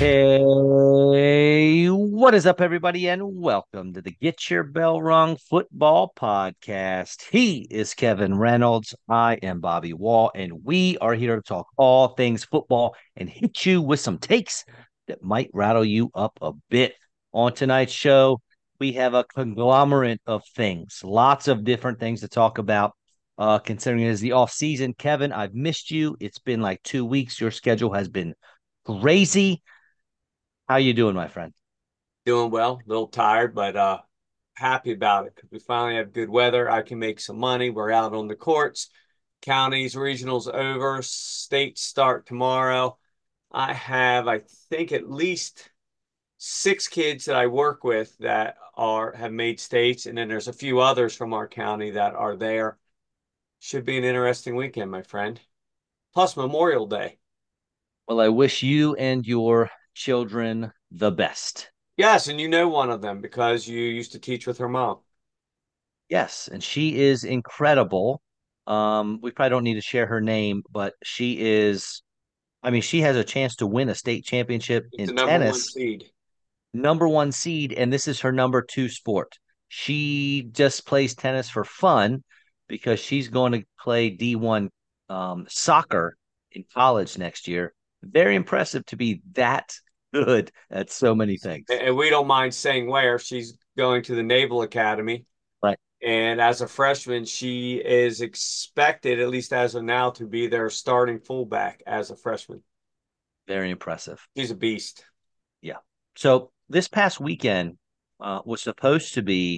Hey, what is up, everybody, and welcome to the Get Your Bell Rung Football Podcast. He is Kevin Reynolds. I am Bobby Wall, and we are here to talk all things football and hit you with some takes that might rattle you up a bit. On tonight's show, we have a conglomerate of things, lots of different things to talk about. Considering it is the off season, Kevin, I've missed you. It's been like 2 weeks. Your schedule has been crazy. How you doing, my friend? Doing well, a little tired, but happy about it because we finally have good weather. I can make some money. We're out on the courts. Counties, regionals over. States start tomorrow. I think, at least six kids that I work with that are have made states, and then there's a few others from our county that are there. Should be an interesting weekend, my friend. Plus Memorial Day. Well, I wish you and your children the best. Yes, and you know one of them because you used to teach with her mom. Yes, and she is incredible. We probably don't need to share her name, but she is, I mean, she has a chance to win a state championship It's in the number one tennis, seed. number one seed, and this is her number two sport. She just plays tennis for fun because she's going to play D1 soccer in college next year. Very impressive to be that good at so many things. And we don't mind saying where she's going to the Naval Academy. Right. And as a freshman, she is expected, at least as of now, to be their starting fullback as a freshman. Very impressive. She's a beast. Yeah. So this past weekend was supposed to be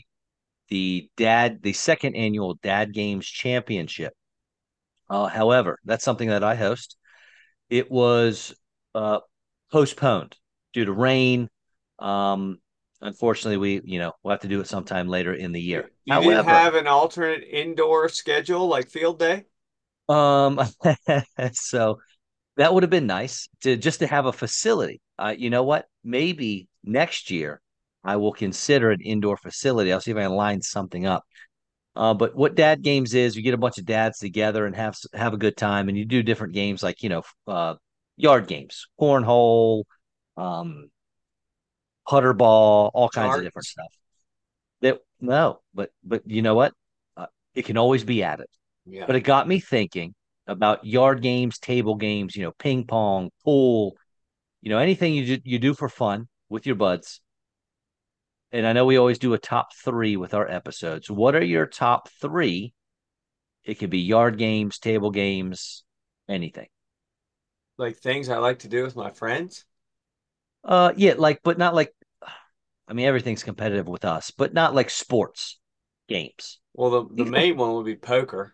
the second annual Dad Games Championship. However, that's something that I host. It was uh, postponed due to rain. Um, Unfortunately, we'll have to do it sometime later in the year. You didn't However, have an alternate indoor schedule like field day? um, so that would have been nice to have a facility. You know what? Maybe next year I will consider an indoor facility. I'll see if I can line something up. But what dad games is, you get a bunch of dads together and have a good time, and you do different games like yard games, cornhole, um, putter ball, all kinds of different Darts? stuff. That no, but you know what? It can always be added. Yeah. But it got me thinking about yard games, table games, ping pong, pool, anything you do for fun with your buds. And I know we always do a top three with our episodes. What are your top three? It could be yard games, table games, anything. Like things I like to do with my friends? Yeah, but not like, I mean, everything's competitive with us, but not like sports games. Well, the main one would be poker.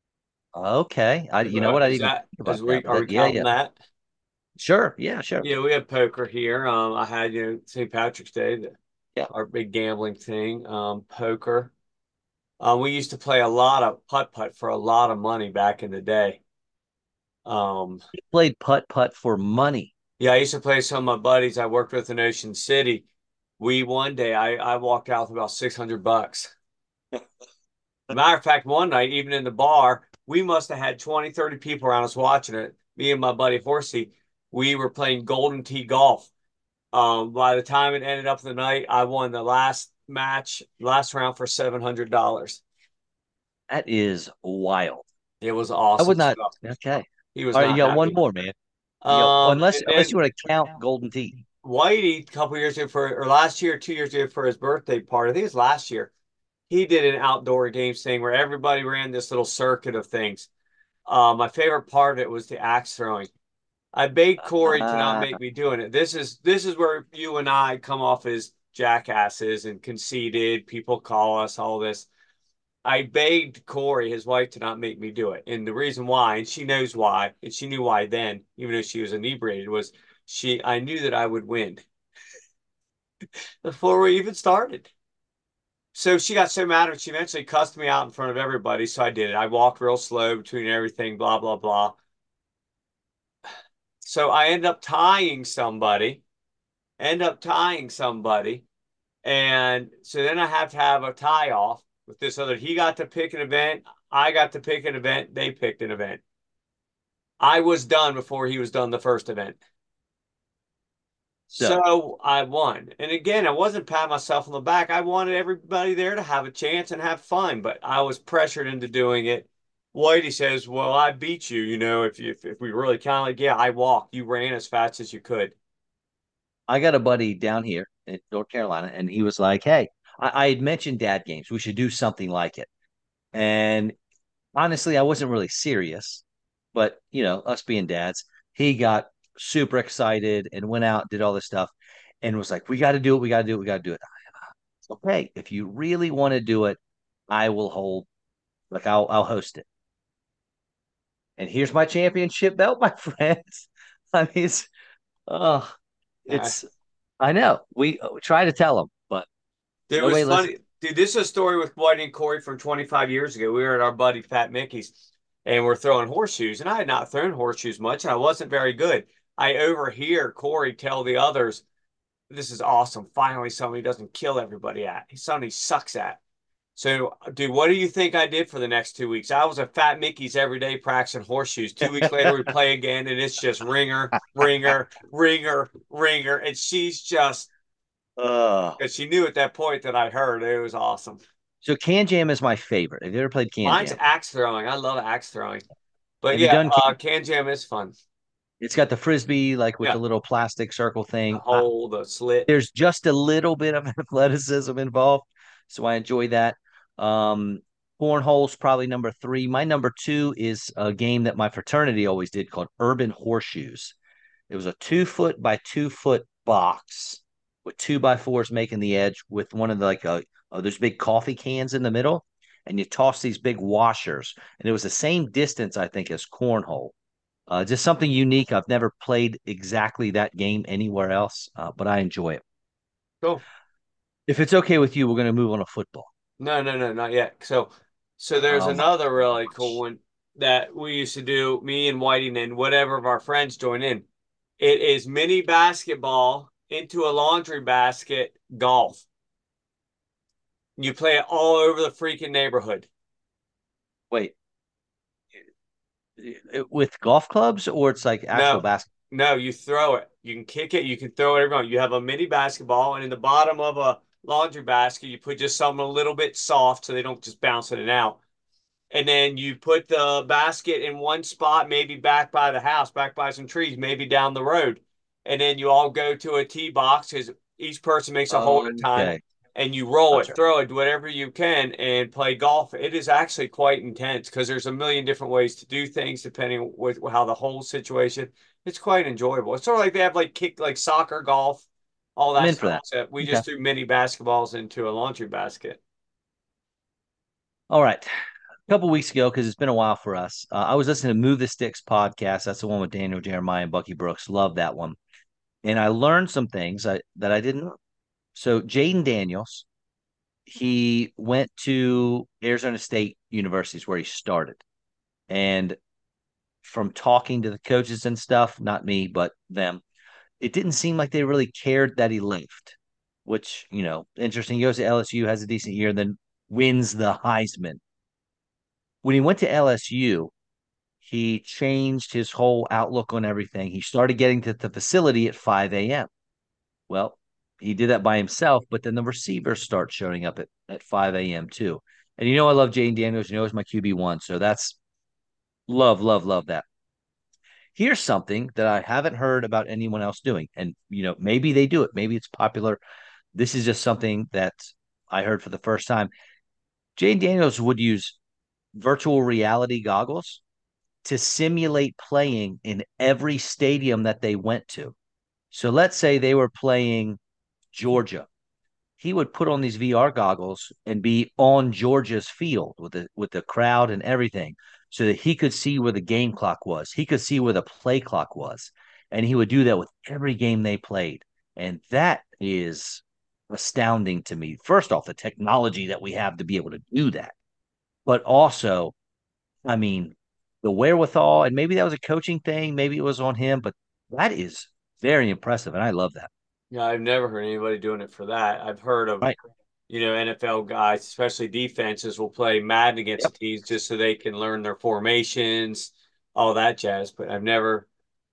Okay, you know what? I Is didn't even that, think about that, but are we that, yeah, counting yeah, that? sure, yeah, sure, Yeah, we have poker here. I had, St. Patrick's Day, yeah. our big gambling thing, poker. We used to play a lot of putt putt for a lot of money back in the day. Um, Played putt putt for money. yeah, I used to play with some of my buddies I worked with in Ocean City. We one day I walked out with about 600 bucks. Matter of fact, one night, even in the bar, we must have had 20, 30 people around us watching it. Me and my buddy Horsey, we were playing Golden Tee golf. By the time it ended up the night, I won the last match, last round for $700. That is wild. It was I awesome would not. stuff. Okay. He was All right, you not got one happy. more, man. Unless And unless you then want to count Golden Tee. Whitey, a couple years ago or last year, 2 years ago for his birthday party, I think it was last year, he did an outdoor games thing where everybody ran this little circuit of things. My favorite part of it was the axe throwing. I begged Corey to not Uh, make me doing it. This is where you and I come off as jackasses and conceited. People call us all this. I begged Corey, his wife, to not make me do it. And the reason why, and she knows why, and she knew why then, even though she was inebriated, was I knew that I would win before we even started. So she got so mad at me, she eventually cussed me out in front of everybody. So I did it. I walked real slow between everything, blah, blah, blah. So I end up tying somebody. And so then I have to have a tie off with this other. He got to pick an event. I got to pick an event. They picked an event. I was done before he was done the first event. So So I won. And again, I wasn't patting myself on the back. I wanted everybody there to have a chance and have fun, but I was pressured into doing it. Whitey says, "Well, I beat you, if we really count, like, yeah, I walked. You ran as fast as you could." I got a buddy down here in North Carolina, and he was like, "Hey, I had mentioned dad games. We should do something like it." And honestly, I wasn't really serious, but us being dads, he got super excited and went out, did all this stuff, and was like, "We got to do it. We got to do it. We got to do it." Okay, if you really want to do it, I will hold, like, I'll host it. And here's my championship belt, my friends. I mean, oh, Uh, it's, I know we try to tell them, but It was nobody listens. funny. Dude, this is a story with Whitey and Corey from 25 years ago. We were at our buddy Fat Mickey's and we're throwing horseshoes. And I had not thrown horseshoes much and I wasn't very good. I overhear Corey tell the others, "This is awesome. Finally, somebody doesn't kill everybody at. Somebody he sucks at." So, dude, what do you think I did for the next 2 weeks? I was at Fat Mickey's every day practicing horseshoes. 2 weeks later, we play again, and it's just ringer, ringer, ringer, ringer. And she's just, Oh, because she knew at that point that I heard it was awesome. so Can Jam is my favorite. Have you ever played Can Mine's Jam? axe throwing. I love axe throwing. But Have you yeah, done Can? can jam is fun. It's got the frisbee, like with Yeah, the little plastic circle the thing. hole, the slit. There's just a little bit of athleticism involved, so I enjoy that. Um, Cornhole's probably number three. My number two is a game that my fraternity always did called Urban Horseshoes. It was a 2 foot by 2 foot box with 2 by 4s making the edge with one of the there's big coffee cans in the middle, and you toss these big washers, and it was the same distance I think as cornhole. Just something unique. I've never played exactly that game anywhere else, but I enjoy it. Cool. If it's okay with you, we're going to move on to football. No, no, no, not yet. So there's Oh my another really cool gosh. one that we used to do, me and Whiting and whatever of our friends join in. It is mini basketball into a laundry basket golf. You play it all over the freaking neighborhood. Wait, with golf clubs or it's like actual No, basketball? no, you throw it. You can kick it. You can throw it everyone. You have a mini basketball, and in the bottom of a laundry basket, you put just something a little bit soft so they don't just bounce in and out. And then you put the basket in one spot, maybe back by the house, back by some trees, maybe down the road. And then you all go to a tee box because each person makes a hole at a time. Okay, And you roll it, gotcha. throw it, whatever you can, and play golf. It is actually quite intense because there's a million different ways to do things depending with how the whole situation. It's quite enjoyable. It's sort of like they have like kick, like soccer, golf, all I'm that in for stuff. that. Except we Okay. just threw mini basketballs into a laundry basket. All right. A couple weeks ago, because it's been a while for us, I was listening to Move the Sticks podcast. That's the one with Daniel Jeremiah and Bucky Brooks. Love that one. And I learned some things that I didn't know. So Jaden Daniels, he went to Arizona State University, is where he started. And from talking to the coaches and stuff, not me, but them, it didn't seem like they really cared that he left, which, interesting. He goes to LSU, has a decent year, then wins the Heisman. When he went to LSU, he changed his whole outlook on everything. He started getting to the facility at 5 a.m. Well, he did that by himself, but then the receivers start showing up at 5 a.m. too. And I love Jane Daniels. He's my QB1. So that's love, love, love that. Here's something that I haven't heard about anyone else doing. And, maybe they do it. Maybe it's popular. This is just something that I heard for the first time. Jane Daniels would use virtual reality goggles to simulate playing in every stadium that they went to. So let's say they were playing Georgia. He would put on these VR goggles and be on Georgia's field with the crowd and everything so that he could see where the game clock was. He could see where the play clock was. And he would do that with every game they played. And that is astounding to me. First off, the technology that we have to be able to do that. But also, I mean, the wherewithal, and maybe that was a coaching thing, maybe it was on him, but that is very impressive. And I love that. Yeah, I've never heard anybody doing it for that. I've heard of, Right. NFL guys, especially defenses, will play Madden against the Yep. teams just so they can learn their formations, all that jazz. But I've never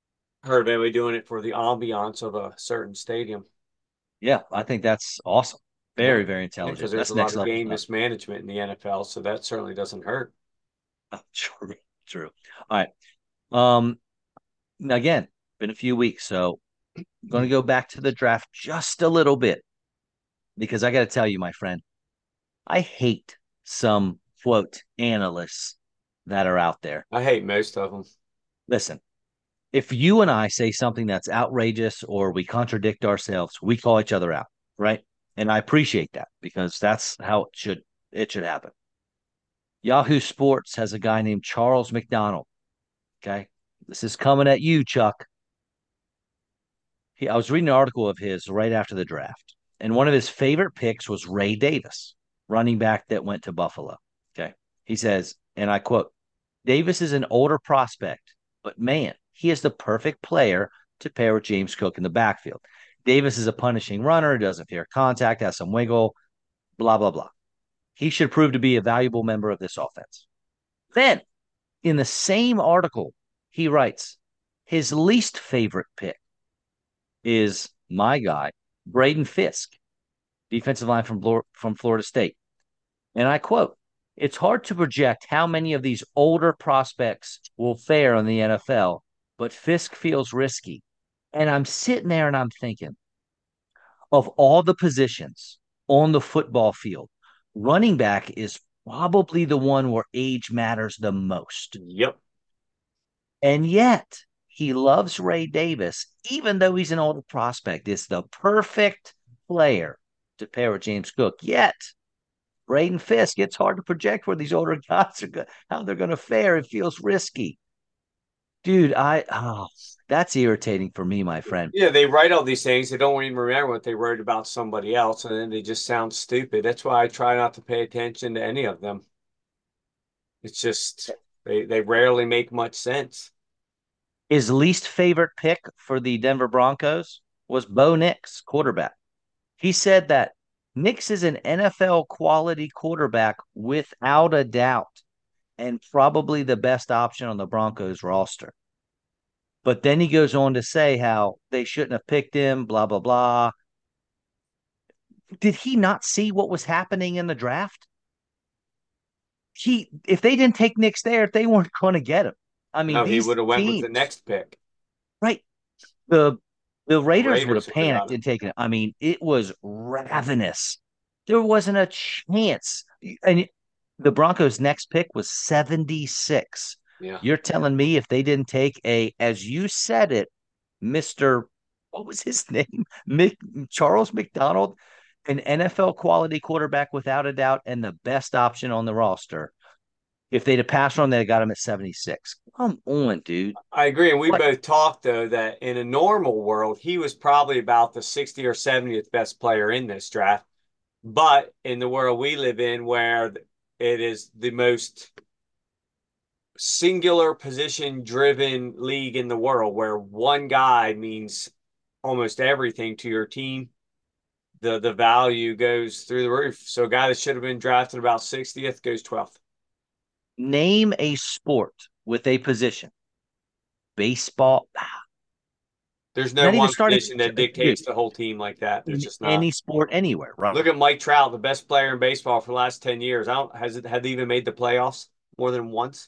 Heard they were doing it for the ambiance of a certain stadium. Yeah, I think that's awesome. Yeah. Very, very Yeah, intelligent. because there's That's a lot next of level game stuff. mismanagement in the NFL, so that certainly doesn't hurt. True, true. All right. Um, again, been a few weeks, so I'm going to go back to the draft just a little bit because I got to tell you, my friend, I hate some quote analysts that are out there. I hate most of them. Listen, if you and I say something that's outrageous or we contradict ourselves, we call each other out, right? And I appreciate that because that's how it should happen. Yahoo Sports has a guy named Charles McDonald. Okay. This is coming at you, Chuck. I was reading an article of his right after the draft, and one of his favorite picks was Ray Davis, running back that went to Buffalo. Okay. He says, and I quote, Davis is an older prospect, but man, he is the perfect player to pair with James Cook in the backfield. Davis is a punishing runner, doesn't fear contact, has some wiggle, blah, blah, blah. He should prove to be a valuable member of this offense. Then, in the same article, he writes his least favorite pick is my guy, Braden Fisk, defensive line from Florida State. And I quote, it's hard to project how many of these older prospects will fare in the NFL, but Fisk feels risky. And I'm sitting there and I'm thinking, of all the positions on the football field, running back is probably the one where age matters the most. Yep. And yet he loves Ray Davis, even though he's an older prospect. It's the perfect player to pair with James Cook. Yet Braden Fisk, it's hard to project where these older guys are how they're going to fare. It feels risky. Dude, that's irritating for me, my friend. Yeah, they write all these things. They don't even remember what they wrote about somebody else, and then they just sound stupid. That's why I try not to pay attention to any of them. It's just they rarely make much sense. His least favorite pick for the Denver Broncos was Bo Nix, quarterback. He said that Nix is an NFL quality quarterback without a doubt and probably the best option on the Broncos roster. But then he goes on to say how they shouldn't have picked him, blah, blah, blah. Did he not see what was happening in the draft? If they didn't take Nix there, they weren't going to get him. I mean, No, he these would have went with the teams, next pick. right? The the The Raiders would Raiders have would have got panicked him. and taken it. I mean, it was ravenous. There wasn't a chance. And the Broncos' next pick was 76. Yeah. You're telling me if they didn't take as you said it, Mr. What was his name? Charles McDonald, an NFL quality quarterback without a doubt, and the best option on the roster. If they'd have passed on, they'd have got him at 76. Come on, dude. I agree. And we What both talked, though, that in a normal world, he was probably about the 60th or 70th best player in this draft. But in the world we live in, where it is the most singular position driven league in the world, where one guy means almost everything to your team, the value goes through the roof. So a guy that should have been drafted about 60th goes 12th. name a sport with a position. Baseball, There's no not even one starting position that dude, dictates the whole team like that. There's in just not. any sport anywhere, right? Look at Mike Trout, the best player in baseball for the last 10 years. I don't has it had they even made the playoffs more than once?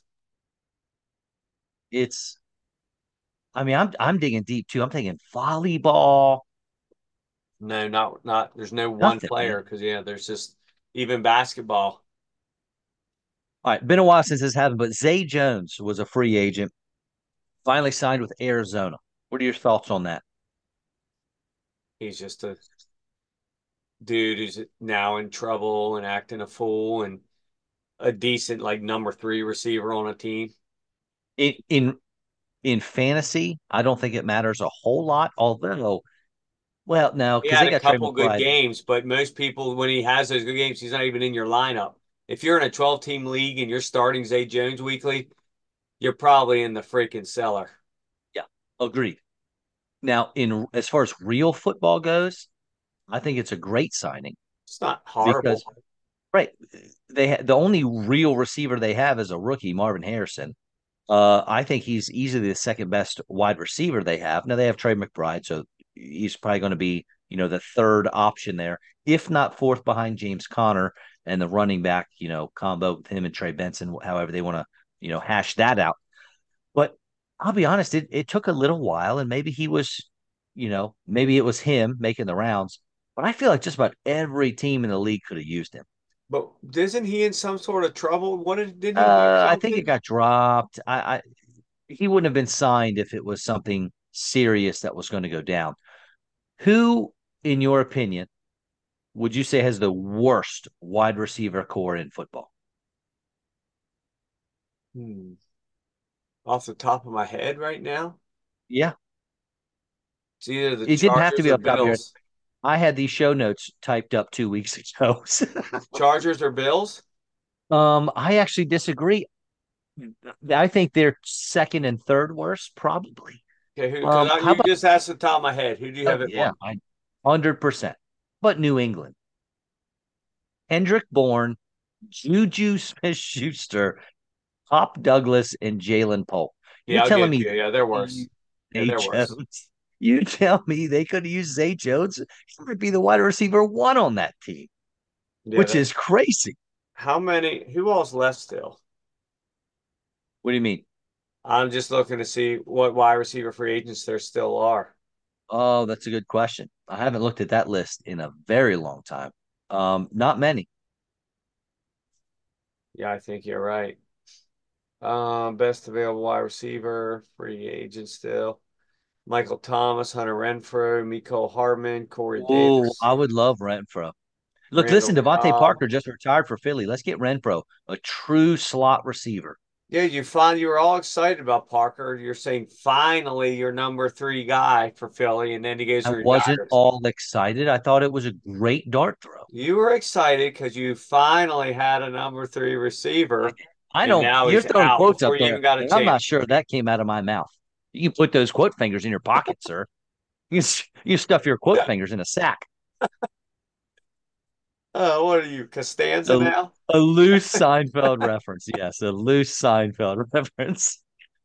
It's I mean, I'm digging deep too. I'm thinking volleyball, No, not there's no one nothing, man. player because yeah, there's just even basketball. All right, been a while since this happened, but Zay Jones was a free agent, finally signed with Arizona. What are your thoughts on that? He's just a dude who's now in trouble and acting a fool and a decent like number three receiver on a team. In in in fantasy, I don't think it matters a whole lot, although well, no, He because had they a got Trey couple good McBride. games, but most people, when he has those good games, he's not even in your lineup. If you're in a 12-team league and you're starting Zay Jones weekly, you're probably in the freaking cellar. Yeah, agreed. Now, in as far as real football goes, I think it's a great signing It's not because horrible. right, the only real receiver they have is a rookie, Marvin Harrison. I think he's easily the second best wide receiver they have. Now they have Trey McBride, so he's probably going to be, the third option there, if not fourth behind James Conner and the running back, combo with him and Trey Benson, however they want to, hash that out. But I'll be honest, it took a little while, and maybe he was, maybe it was him making the rounds. But I feel like just about every team in the league could have used him. But isn't he in some sort of trouble? Didn't he do I think it something? got dropped. He wouldn't have been signed if it was something serious that was going to go down. Who, in your opinion, would you say has the worst wide receiver core in football? Hmm. Off the top of my head right now, Yeah, it's either the it didn't have to Chargers be or off the top of your head. Bills. I had these show notes typed up 2 weeks ago. Chargers or Bills? I actually disagree. I think they're second and third worst, probably. Okay, who? Because How you about? just asked the top of my head. Who do you Oh have at yeah, one? 100%. But New England, Hendrick Bourne, Juju Smith-Schuster, Pop Douglas, and Jalen Pope. You Yeah, I'll telling give it me to you. they Yeah, they're could worse. use Yeah, Zay they're worse. Jones? You tell me they could use Zay Jones? He would be the wide receiver one on that team, Yeah, which that. is crazy. How many? Who all's left still? What do you mean? I'm just looking to see what wide receiver free agents there still are. Oh, that's a good question. I haven't looked at that list in a very long time. Not many. Yeah, I think you're right. Best available wide receiver, free agent still. Michael Thomas, Hunter Renfrow, Miko Hardman, Corey Oh, I Davis, would love Renfro. Look, Randall listen, Devontae Cobb. Parker just retired for Philly. Let's get Renfro, a true slot receiver. Yeah, you were all excited about Parker. You're saying finally your number three guy for Philly, and then he goes I and wasn't retires. all excited. I thought it was a great dart throw. You were excited because you finally had a number three receiver, I and don't, now you're he's throwing out quotes before up you there, even got a and I'm not chance. sure that came out of my mouth. You can put those quote fingers in your pocket, sir. You stuff your quote fingers in a sack. What are you, Costanza A, now? a loose Seinfeld reference. Yes, a loose Seinfeld reference.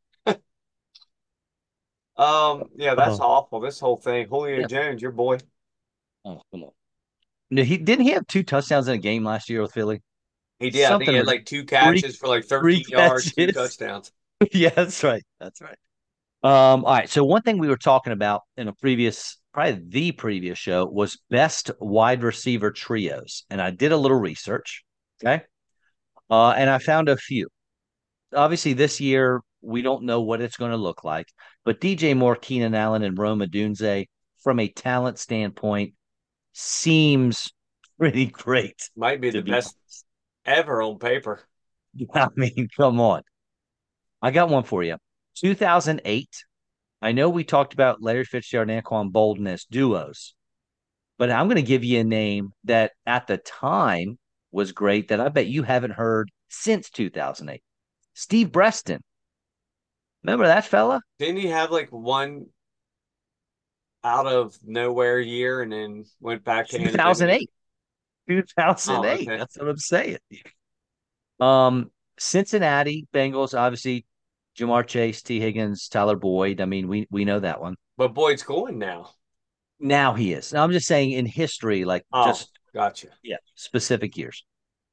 Yeah, that's Oh, awful. This whole thing. Julio yeah. Jones, your boy. Oh, come on. No, he didn't he have two touchdowns in a game last year with Philly? He did. I think he Something had ridiculous. like two Three catches for like three 13 yards, two catches. touchdowns. Yeah, that's right. That's right. All right. So one thing we were talking about in a previous, probably the previous show was best wide receiver trios. And I did a little research. Okay. And I found a few. Obviously, this year we don't know what it's going to look like, but DJ Moore, Keenan Allen, and Rome Odunze, from a talent standpoint, seems pretty great, Might be to the be best ever on paper. I mean, come on. I got one for you. 2008. I know we talked about Larry Fitzgerald and Anquan Bolden as duos, but I'm going to give you a name that at the time was great that I bet you haven't heard since 2008. Steve Breston. Remember that fella? Didn't he have like one out of nowhere year and then went back to anonymity? 2008. Oh, 2008. okay. That's what I'm saying. Um, Cincinnati Bengals, obviously, Jamar Chase, T. Higgins, Tyler Boyd. I mean, we know that one. But Boyd's going now. Now he is. Now, I'm just saying in history, like Oh, just gotcha. yeah, specific years.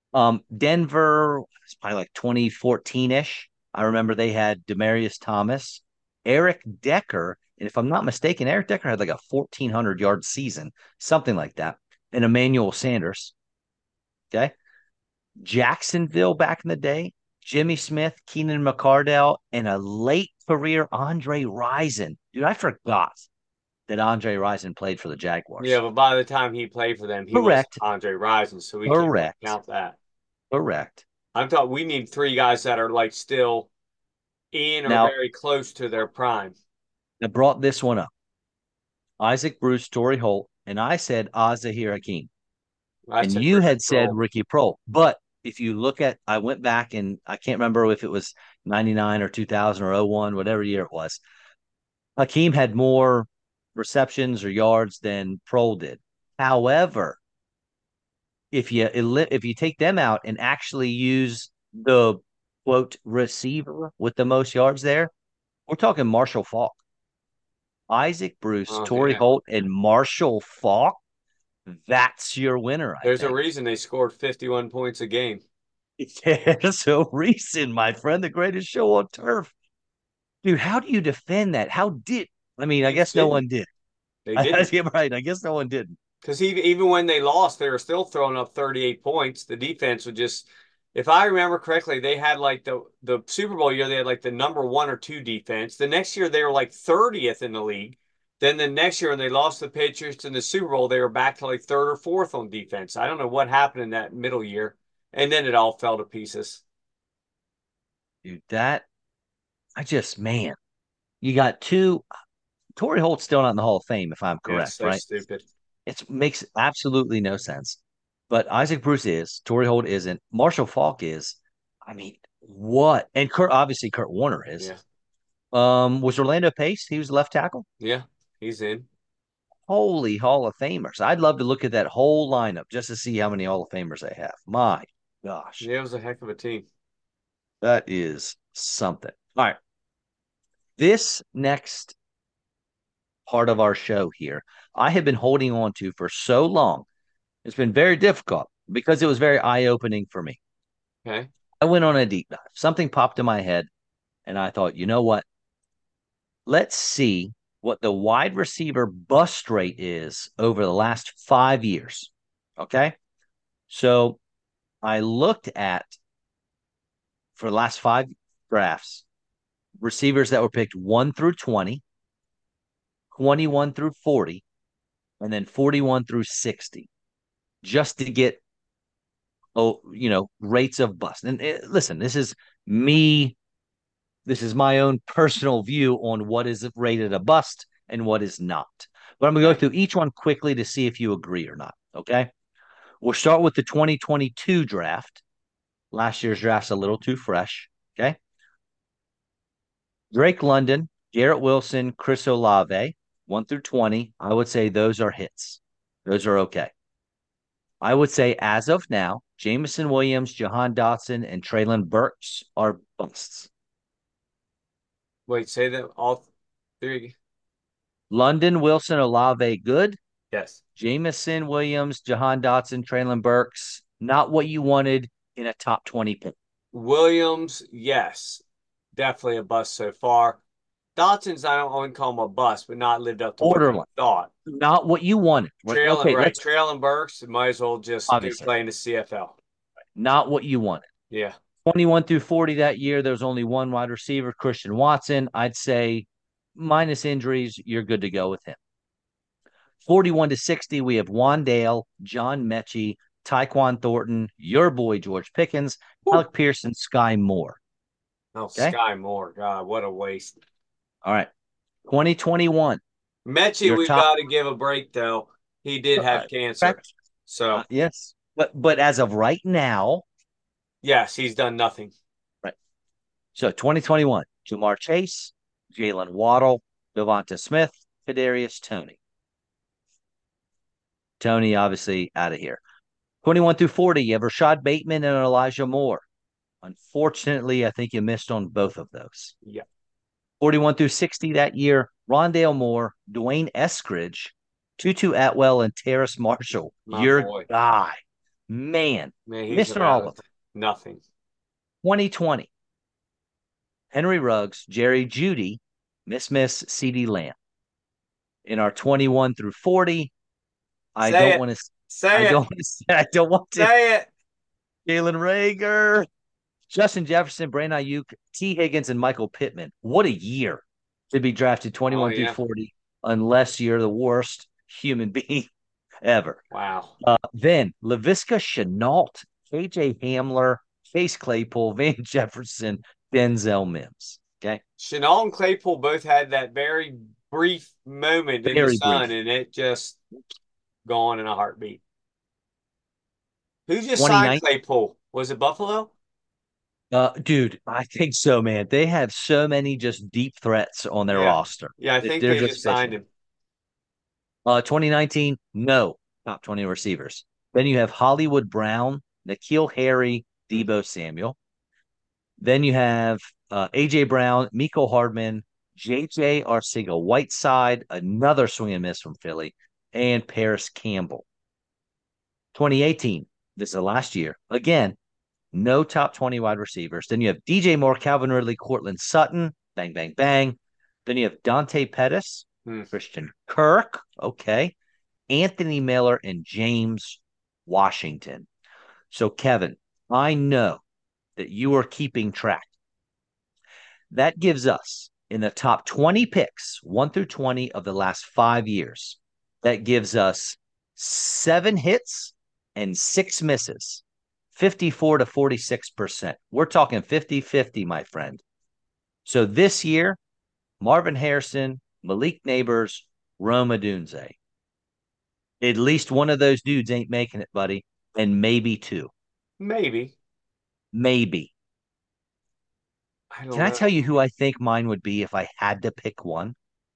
Denver it's probably like 2014-ish. I remember they had Demarius Thomas, Eric Decker, and if I'm not mistaken, Eric Decker had like a 1,400-yard season, something like that, and Emmanuel Sanders. Okay, Jacksonville back in the day, Jimmy Smith, Keenan McCardell, and a late career Andre Rison. Dude, I forgot that Andre Rison played for the Yeah, Jaguars. but by the time he played for them, he was Correct, Andre Rison, so we can't really correct, count that. correct. I'm talking we need three guys that are like still in or Now, very close to their prime. I brought this one up. Isaac Bruce, Torrey Holt, and I said Azahir Hakim. I And said you Ricky had said Prohl. Ricky Prohl. But if you look at, I went back and I can't remember if it was 99 or 2000 or '01, whatever year it was. Hakeem had more receptions or yards than Prohl did. However, if you take them out and actually use the quote receiver with the most yards there, we're talking Marshall Faulk. Isaac Bruce, Oh Torrey yeah. Holt, and Marshall Faulk. That's your winner, I There's a think. reason they scored 51 points a game. There's a reason, my friend, the greatest show on turf. Dude, how do you defend that? I mean, I Teams guess no didn't. one did. They didn't. Yeah, right. I guess no one did. Because even when they lost, they were still throwing up 38 points. The defense would just, if I remember correctly, they had like the Super Bowl year, they had like the number one or two defense. The next year, they were like 30th in the league. Then the next year, when they lost the Patriots in the Super Bowl, they were back to like third or fourth on defense. I don't know what happened in that middle year. And then it all fell to pieces. Dude, man, you got two. Torrey Holt's still not in the Hall of Fame, if I'm Yeah, correct, so right? stupid. It makes absolutely no sense. But Isaac Bruce is, Torrey Holt isn't, Marshall Faulk is. I mean, what? And obviously Kurt Warner is. Yeah. Was Orlando Pace? He was left tackle. Yeah, he's in. Holy Hall of Famers! I'd love to look at that whole lineup just to see how many Hall of Famers they have. My gosh, Yeah, it was a heck of a team. that is something. All right, this next part of our show here, I have been holding on to for so long. It's been very difficult because it was very eye opening for me. Okay. I went on a deep dive. Something popped in my head, and I thought, you know what? Let's see what the wide receiver bust rate is over the last 5 years. Okay. So I looked at, for the last five drafts, receivers that were picked 1 through 20, 21 through 40, and then 41 through 60, just to get, rates of bust. And listen, this is me. This is my own personal view on what is rated a bust and what is not. But I'm going to go Okay. through each one quickly to see if you agree or not. Okay. We'll start with the 2022 draft. Last year's draft's a little too fresh. Okay. Drake London, Garrett Wilson, Chris Olave, 1 through 20. I would say those are hits. Those are okay. I would say as of now, Jameson Williams, Jahan Dotson, and Traylon Burks are busts. Wait, say that all three. London, Wilson, Olave, good. Yes. Jameson Williams, Jahan Dotson, Traylon Burks, not what you wanted in a top 20 pick. Williams, yes. Definitely a bust so far. Dotson's, I don't want to call him a bust, but not lived up to what you Borderline, thought. not what you wanted. Traylon, Okay, right. let's Traylon Burks might as well just go obviously play in the CFL. not what you wanted. Yeah. 21 through 40 that year, there was only one wide receiver, Christian Watson. I'd say minus injuries, you're good to go with him. 41 to 60, we have Wandale, John Mechie, Tyquan Thornton, your boy George Pickens, Woo. Alec Pearson, Sky Moore. Oh, Okay. Sky Moore. God, what a waste. All right. 2021, Mechie, your we top. got to give a break, though. He did have cancer. Correct. So, Yes. But as of right now, yes, he's done nothing. right. So 2021, Jamar Chase, Jalen Waddle, Devonta Smith, Kadarius Toney. Toney obviously out of here. 21 through 40, you have Rashad Bateman and Elijah Moore. Unfortunately, I think you missed on both of those. Yeah. 41 through 60 that year, Rondale Moore, Dwayne Eskridge, Tutu Atwell, and Terrace Marshall. My Your boy. guy. Man, Man, he's missed on all about of them. nothing. 2020, Henry Ruggs, Jerry Judy, Miss CeeDee Lamb. In our 21 through 40, I Say don't it. want to. I Say it. don't want to. I don't want to. Say it. Jalen Rager, Justin Jefferson, Brandon Ayuk, T. Higgins, and Michael Pittman. What a year to be drafted Oh, 21 through yeah. 40, unless you're the worst human being ever. Wow. Then LaVisca Chenault, KJ Hamler, Chase Claypool, Van Jefferson, Denzel Mims. Okay. Chanel and Claypool both had that very brief moment in the Very sun, brief. and it just gone in a heartbeat. Who just signed 29. Claypool? Was it Buffalo? Dude, I think so, man. They have so many just deep threats on their Yeah. roster. Yeah, I think They're they just just signed fishing. him. 2019, no top 20 receivers. Then you have Hollywood Brown, N'Keal Harry, Hmm. Debo Samuel. Then you have AJ Brown, Miko Hardman, JJ Arcega-Whiteside, another swing and miss from Philly, and Paris Campbell. 2018, this is the last year. Again, no top 20 wide receivers. Then you have DJ Moore, Calvin Ridley, Cortland Sutton, bang, bang, bang. Then you have Dante Pettis, Christian Kirk, okay, Anthony Miller, and James Washington. So, Kevin, I know that you are keeping track. That gives us in the top 20 picks, 1 through 20 of the last 5 years, that gives us 7 hits and 6 misses, 54 to 46%. We're talking 50-50, my friend. So this year, Marvin Harrison, Malik Neighbors, Rome Odunze. At least one of those dudes ain't making it, buddy, and maybe two. Maybe. Maybe. I don't Can I know. tell you who I think mine would be if I had to pick one?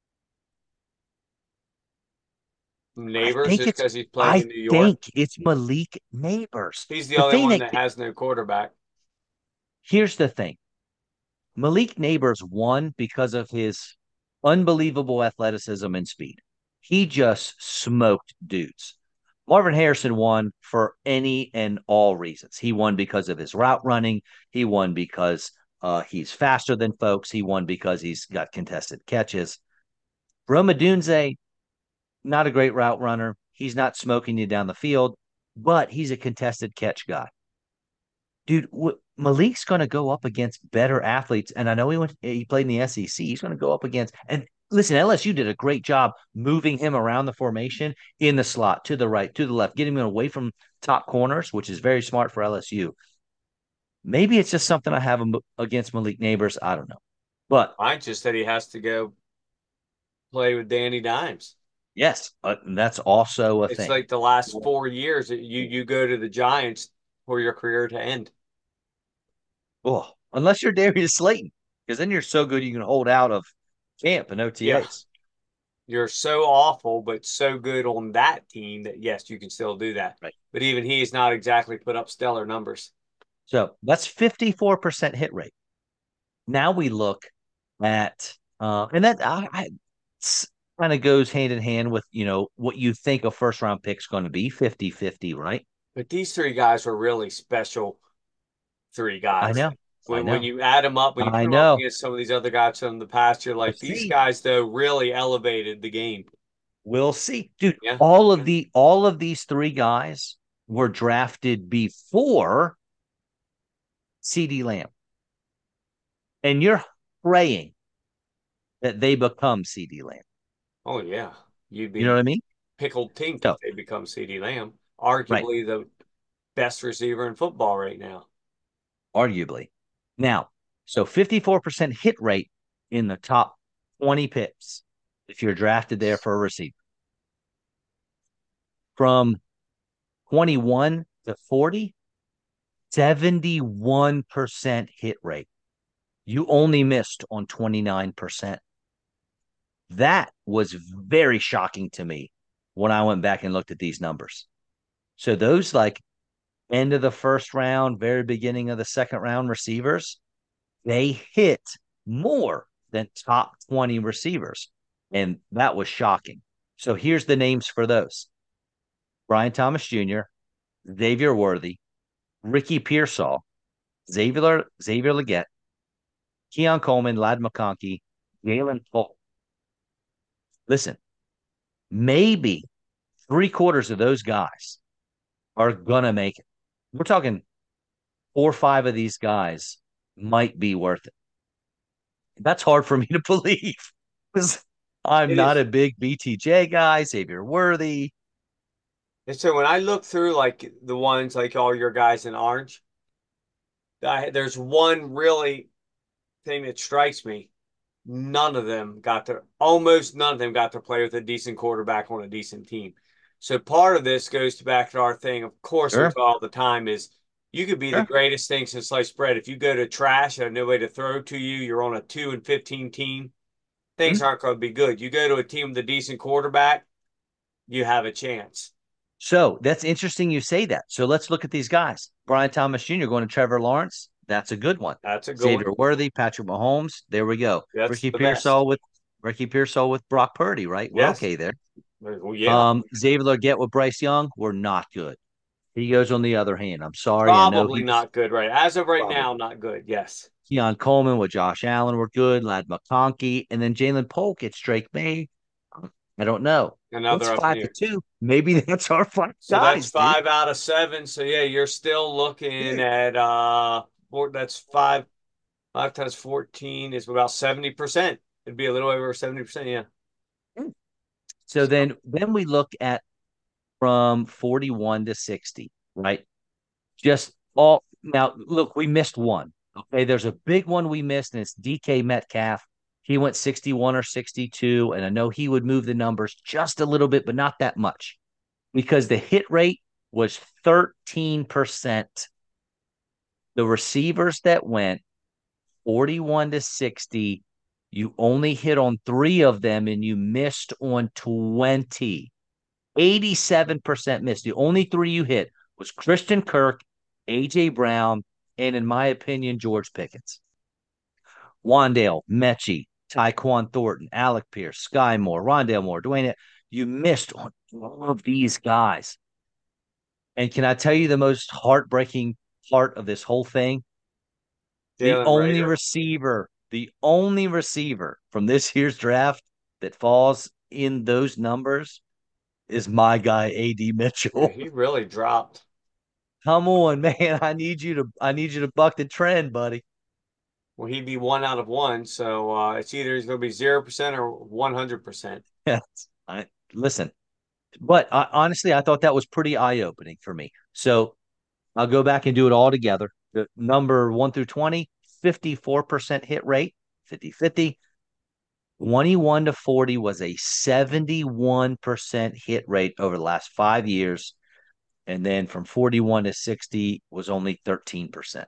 I Neighbors, think just it's because he's playing I in New York. think it's Malik Neighbors. He's the The only thing one that that has no quarterback. Here's the thing. Malik Neighbors won because of his unbelievable athleticism and speed. He just smoked dudes. Marvin Harrison won for any and all reasons. He won because of his route running. He won because he's faster than folks. He won because he's got contested catches. Rome Odunze, not a great route runner. He's not smoking you down the field, but he's a contested catch guy. Dude, Malik's going to go up against better athletes, and I know he played in the SEC. He's going to go up against and listen. LSU did a great job moving him around the formation in the slot, to the right, to the left, getting him away from top corners, which is very smart for LSU. Maybe it's just something I have against Malik Neighbors. I don't know, but I just said he has to go play with Danny Dimes. yes, that's also a It's thing. like the last 4 years that you go to the Giants for your career to end. Oh, unless you're Darius Slayton, because then you're so good you can hold out of camp and Yeah. OTAs. You're so awful, but so good on that team that yes, you can still do that. Right. But even he has not exactly put up stellar numbers. So that's 54% hit rate. Now we look at, and that kind of goes hand in hand with, what you think a first round pick's going to be 50-50, right? But these three guys were really special three I guys. know. I When know. you add them up, when you put I them up know. against some of these other guys from the past, you're We'll like, these see. guys though really elevated the game. We'll see. Dude, Yeah. all of these three guys were drafted before CD Lamb. And you're praying that they become CD Lamb. Oh yeah. You'd You know what be I mean? pickled pink So, if they become CeeDee Lamb. right, Arguably the best receiver in football right now. arguably. Now, so 54% hit rate in the top 20 picks if you're drafted there for a receiver. From 21 to 40, 71% hit rate. You only missed on 29%. That was very shocking to me when I went back and looked at these numbers. So those like end of the first round, very beginning of the second round receivers, they hit more than top 20 receivers. And that was shocking. So here's the names for those: Brian Thomas Jr., Xavier Worthy, Ricky Pearsall, Xavier Legette, Keon Coleman, Lad McConkey, Jalen Polk. Listen, maybe 3/4 of those guys are gonna make it. We're talking 4 or 5 of these guys might be worth it. That's hard for me to believe because I'm It not is. a big BTJ guy, Xavier Worthy. And so when I look through like the ones like all your guys in orange, there's one really thing that strikes me. Almost none of them got to play with a decent quarterback on a decent team. So part of this goes back to our thing. Of course, we Sure, talk all the time is you could be the sure. greatest thing since sliced bread. If you go to trash and no way to throw to you, you're on a 2-15 team, things Mhm. aren't going to be good. You go to a team with a decent quarterback, you have a chance. So that's interesting you say that. So let's look at these guys. Brian Thomas Jr. going to Trevor Lawrence. That's a good one. That's a good one. Xavier Worthy, Patrick Mahomes. There we go. That's Ricky the best. Pearsall with Brock Purdy, right? We're Yes. okay there. Well, yeah. Xavier Leggett with Bryce Young, we're not good. He goes on the other hand. I'm sorry. I know Probably he was not good, right? As of right now, probably. not good. Yes. Keon Coleman with Josh Allen were good. Lad McConkey. And then Jalen Polk gets Drake May. I don't know. What's Another up in five to here. two? Maybe that's our five So that's guys, dude. 5 out of 7. So yeah, you're still looking Yeah. at that's five times 14 is about 70%. It'd be a little over 70%, yeah. So So then we look at from 41 to 60, right? Just all now, look, we missed one. Okay. There's a big one we missed, and it's DK Metcalf. He went 61 or 62, and I know he would move the numbers just a little bit, but not that much because the hit rate was 13%. The receivers that went 41 to 60, you only hit on three of them and you missed on 20. 87% missed. The only three you hit was Christian Kirk, AJ Brown, and in my opinion, George Pickens. Wandale, Mechie, Tyquan Thornton, Alec Pierce, Sky Moore, Rondale Moore, Dwayne. You missed on all of these guys. And can I tell you the most heartbreaking part of this whole thing? The Jalen only Rager, receiver, the only receiver from this year's draft that falls in those numbers is my guy, AD yeah, Mitchell. he really dropped. Come on, man. I need you to buck the trend, buddy. Well, he'd be 1 out of 1. So it's either he's going to be 0% or 100%. Yes. Listen, but honestly, I thought that was pretty eye-opening for me. So I'll go back and do it all together. The number 1 through 20, 54% hit rate, 50-50. 21 to 40 was a 71% hit rate over the last 5 years. And then from 41 to 60 was only 13%.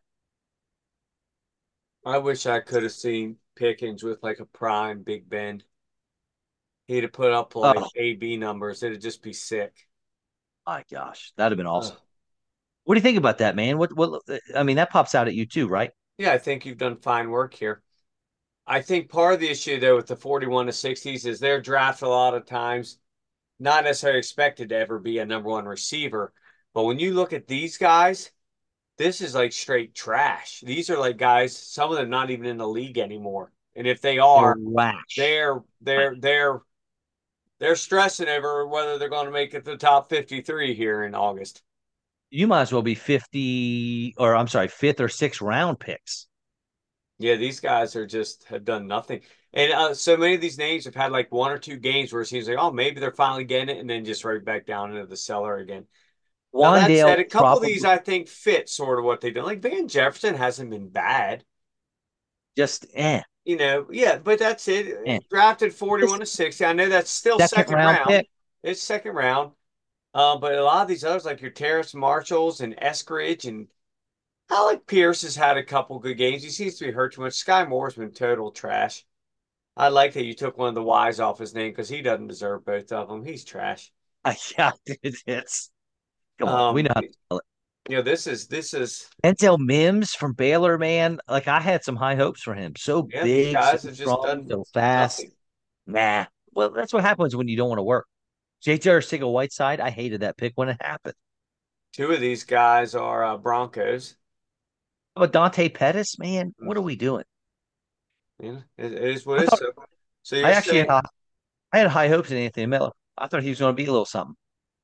I wish I could have seen Pickens with like a prime Big Ben. He'd have put up like Oh AB numbers. It'd just be sick. my gosh, that'd have been awesome. Ugh. What do you think about that, man? What I mean, that pops out at you too, right? Yeah, I think you've done fine work here. I think part of the issue though with the 41 to 60s is they're drafted a lot of times, not necessarily expected to ever be a number one receiver. But when you look at these guys, this is like straight trash. These are like guys, some of them not even in the league anymore. And if they are, Trash. they're they're they're they're stressing over whether they're going to make it to the top 53 here in August. You might as well be 50, or I'm sorry, fifth or sixth round picks. Yeah, these guys are just have done nothing. And so many of these names have had like 1 or 2 games where it seems like, oh, maybe they're finally getting it, and then just right back down into the cellar again. Now that Wandale said, a couple of these probably I think fit sort of what they do. Like Van Jefferson hasn't been bad. just Yeah, but that's eh. it. Drafted This 41 to 60. I know that's still second second round round. pick. It's second round. But a lot of these others, like your Terrace Marshalls and Eskridge and Alec Pierce has had a couple good games. He seems to be hurt too much. Sky Moore's been total trash. I like that you took one of the Y's off his name because he doesn't deserve both of them. He's trash. Yeah, it's come on. We Um, know how to spell it. this is Denzel Mims from Baylor, man. Like I had some high hopes for him. So yeah, these big, so guys have just strong, done so fast. nothing. Nah. Well, that's what happens when you don't want to work. JJ Arcega Whiteside, I hated that pick when it happened. Two of these guys are Broncos. But Dante Pettis, man, what are we doing? Yeah, it is what I it is. thought So I you're actually saying I had high hopes in Anthony Miller. I thought he was going to be a little something,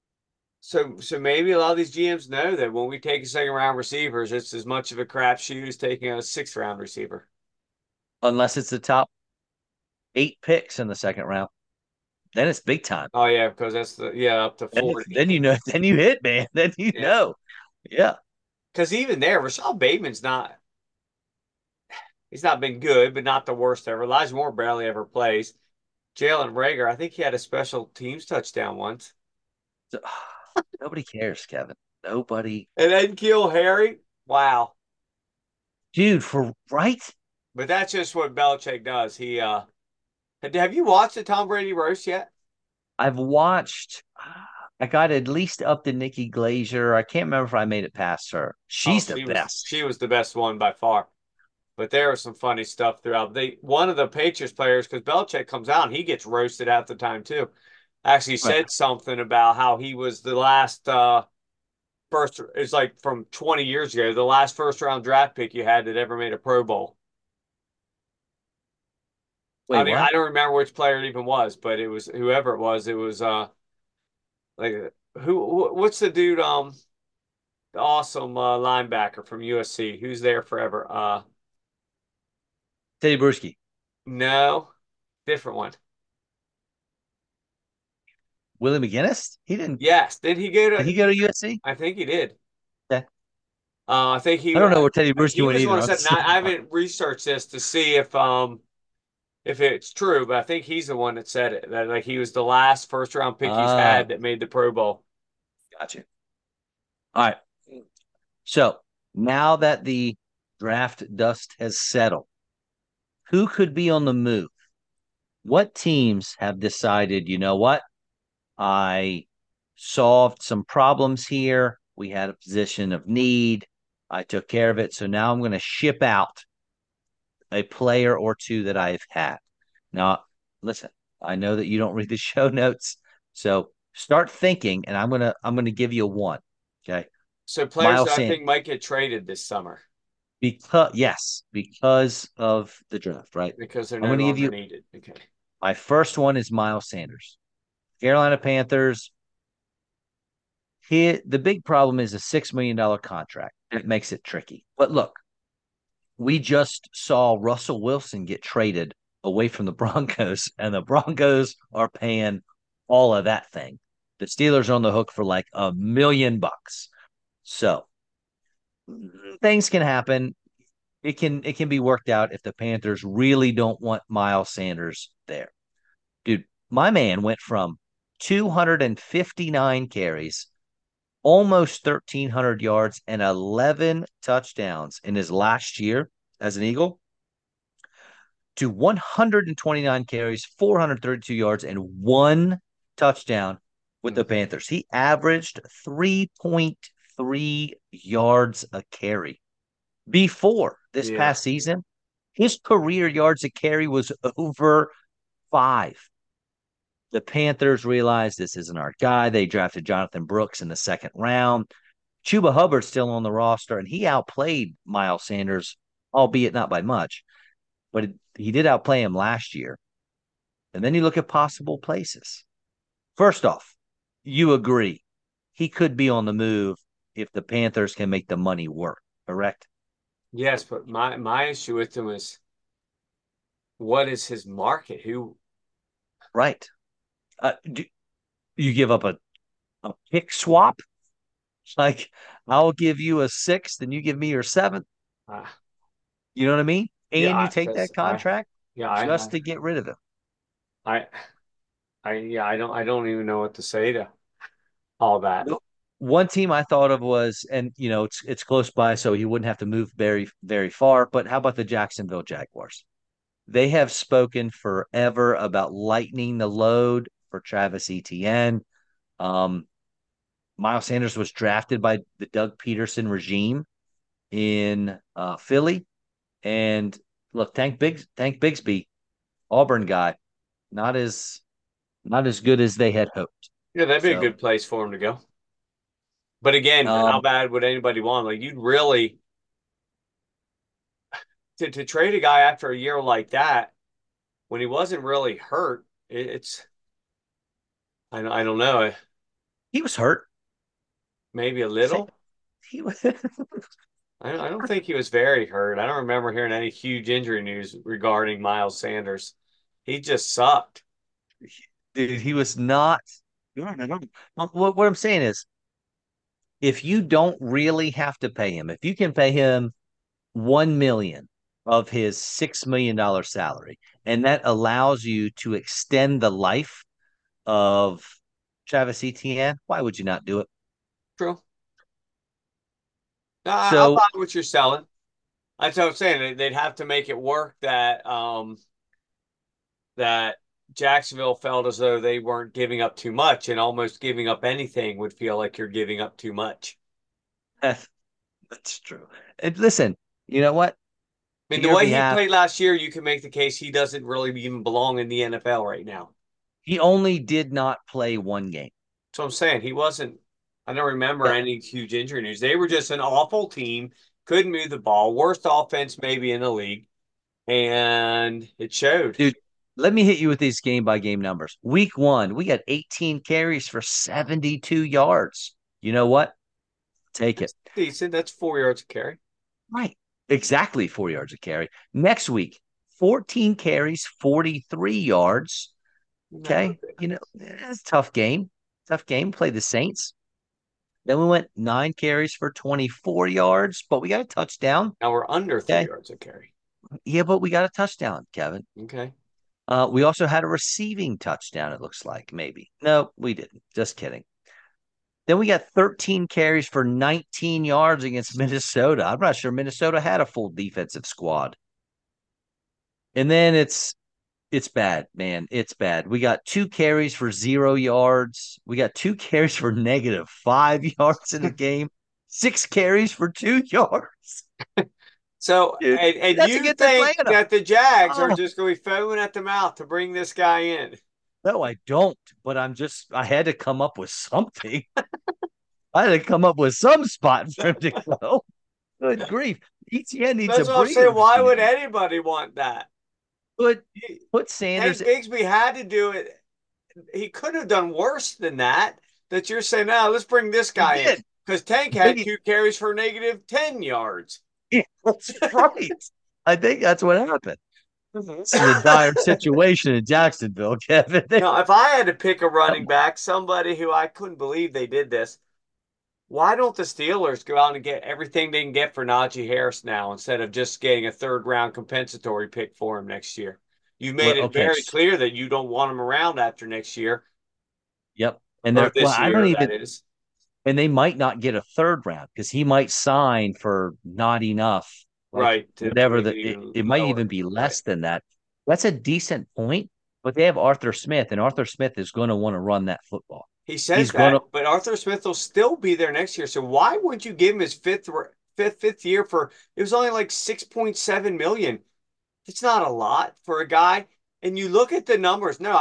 so maybe a lot of these GMs know that when we take a second round receivers, it's as much of a crapshoot as taking a sixth round receiver. unless it's the top 8 picks in the second round. Then it's big time. Oh yeah, because that's up to Then, 40. then you know, then you hit, man. Then you Yeah. know. Yeah. Because even there, Rashad Bateman's not he's not been good, but not the worst ever. Elijah Moore barely ever plays. Jalen Rager, I think he had a special teams touchdown once. So, nobody cares, Kevin. Nobody. And then kill Harry. Wow. Dude, for right? But that's just what Belichick does. Have you watched the Tom Brady roast yet? I've watched I got at least up to Nikki Glazier. I can't remember if I made it past her. Oh, She's the she best. was the best one by far. But there was some funny stuff throughout. One of the Patriots players, because Belichick comes out and he gets roasted at the time too, actually Right. said something about how he was the last first. It's like from 20 years ago, the last first round draft pick you had that ever made a Pro Bowl. Wait, I what? don't remember which player it even was, but it was whoever it was. It was like what's the dude the awesome linebacker from USC who's there forever. Teddy Bruschi. No, different one. Willie McGinnis? He didn't. Yes, did he go Did he to? go to USC? I think he did. Yeah. I think I don't know where Teddy Bruschi he went was the either. one who I'm said, and just I haven't researched this to see if it's true, but I think he's the one that said it, that like he was the last first round pick he's had oh, that made the Pro Bowl. gotcha. All right. So now that the draft dust has settled, who could be on the move? What teams have decided, you know what? I solved some problems here. We had a position of need. I took care of it. So now I'm going to ship out a player or two that I've had. Now, listen, I know that you don't read the show notes. So start thinking, and I'm gonna give you one. Okay. So players Miles that I Sanders. think might get traded this summer Because of the draft, right? because they're I'm no gonna give longer you needed. Okay. my first one is Miles Sanders. Carolina Panthers. The big problem is a $6 million contract. It makes it tricky. But look, we just saw Russell Wilson get traded away from the Broncos, and the Broncos are paying all of that thing. The Steelers are on the hook for like $1 million. So things can happen. It can be worked out if the Panthers really don't want Miles Sanders there. Dude, my man went from 259 carries, almost 1,300 yards, and 11 touchdowns in his last year as an Eagle to 129 carries, 432 yards, and one touchdown with the Mhm. Panthers. He averaged 3.3 yards a carry. Before this Yeah. past season, his career yards a carry was over five. The Panthers realized this isn't our guy. They drafted Jonathan Brooks in the second round. Chuba Hubbard's still on the roster, and he outplayed Miles Sanders, albeit not by much, but he did outplay him last year. And then you look at possible places. First off, you agree he could be on the move if the Panthers can make the money work, correct? Yes, but my issue with him is what is his market? Who Right. Do you give up a pick swap? Like, I'll give you a sixth and you give me your seventh. uh, You know what I mean? yeah, And you take because that contract yeah, just to get rid of him. I yeah, I don't even know what to say to all that. One team I thought of was, and it's close by, so he wouldn't have to move very, very far. But how about the Jacksonville Jaguars? They have spoken forever about lightening the load for Travis Etienne. Um, Miles Sanders was drafted by the Doug Peterson regime in Philly, and look, Tank Bigsby, Auburn guy, not as not as good as they had hoped. Yeah, that'd be a So, good place for him to go. But again, how um, bad would anybody want? Like you'd really to trade a guy after a year like that when he wasn't really hurt. It's I don't know, he was hurt. maybe a Say- little. He was. I don't think he was very hurt. I don't remember hearing any huge injury news regarding Miles Sanders. He just sucked. Dude, he was not. What I'm saying is, if you don't really have to pay him, if you can pay him 1 million of his $6 million salary, and that allows you to extend the life of Travis Etienne, why would you not do it? True. I'll So buy what you're selling. That's what I'm saying. They'd have to make it work that that Jacksonville felt as though they weren't giving up too much, and almost giving up anything would feel like you're giving up too much. That's, that's true. And listen, you know what? I mean, the Here way we he have, played last year, you can make the case he doesn't really even belong in the NFL right now. he only did not play one game. So I'm saying he wasn't. I don't remember Yep. any huge injury news. They were just an awful team, couldn't move the ball, worst offense maybe in the league, and it showed. Dude, let me hit you with these game by game numbers. Week 1, we got 18 carries for 72 yards. You know what? Take it. That's decent. That's 4 yards a carry. Right. Exactly 4 yards a carry. Next week, 14 carries, 43 yards. Never Okay. been. You know, it's a tough game. Tough game. Played the Saints. Then we went 9 carries for 24 yards, but we got a touchdown. Now we're under three Okay. yards a carry. Yeah, but we got a touchdown, Kevin. Okay. We also had a receiving touchdown, it looks like, maybe. No, we didn't. Just kidding. Then we got 13 carries for 19 yards against Minnesota. I'm not sure Minnesota had a full defensive squad. And then it's bad, man. It's bad. We got 2 carries for 0 yards. We got 2 carries for -5 yards in the game. 6 carries for 2 yards. So, Dude, and that's you against think Atlanta. that the Jags are Oh, just going to be foaming at the mouth to bring this guy in? no, I don't. But I had to come up with something. I had to come up with some spot for him to go. Good grief. ETN needs a That's what I'm breather saying. Why between would them. anybody want that? Put He- put Tank Sanders. Bigsby had to do it. He could have done worse than that. That you're saying, now let's bring this He guy in did. because Tank had Maybe 2 carries for -10 yards. that's right. I think that's what happened. This is a dire situation in Jacksonville, Kevin. Now, if I had to pick a running back, somebody who I couldn't believe they did this, why don't the Steelers go out and get everything they can get for Najee Harris now instead of just getting a third round compensatory pick for him next year? You've Well, made it okay. very clear that you don't want him around after next year Yep. And or they're well, this I don't year, even that is. and they might not get a third round because he might sign for not enough. Like Right, to whatever make it even it might even lower. be Right. less than that. That's a decent point, but they have Arthur Smith, and Arthur Smith is going to want to run that football. He says He's going to that, but Arthur Smith will still be there next year. So why wouldn't you give him his fifth year for it was only like 6.7 million. It's not a lot for a guy. And you look at the numbers. No,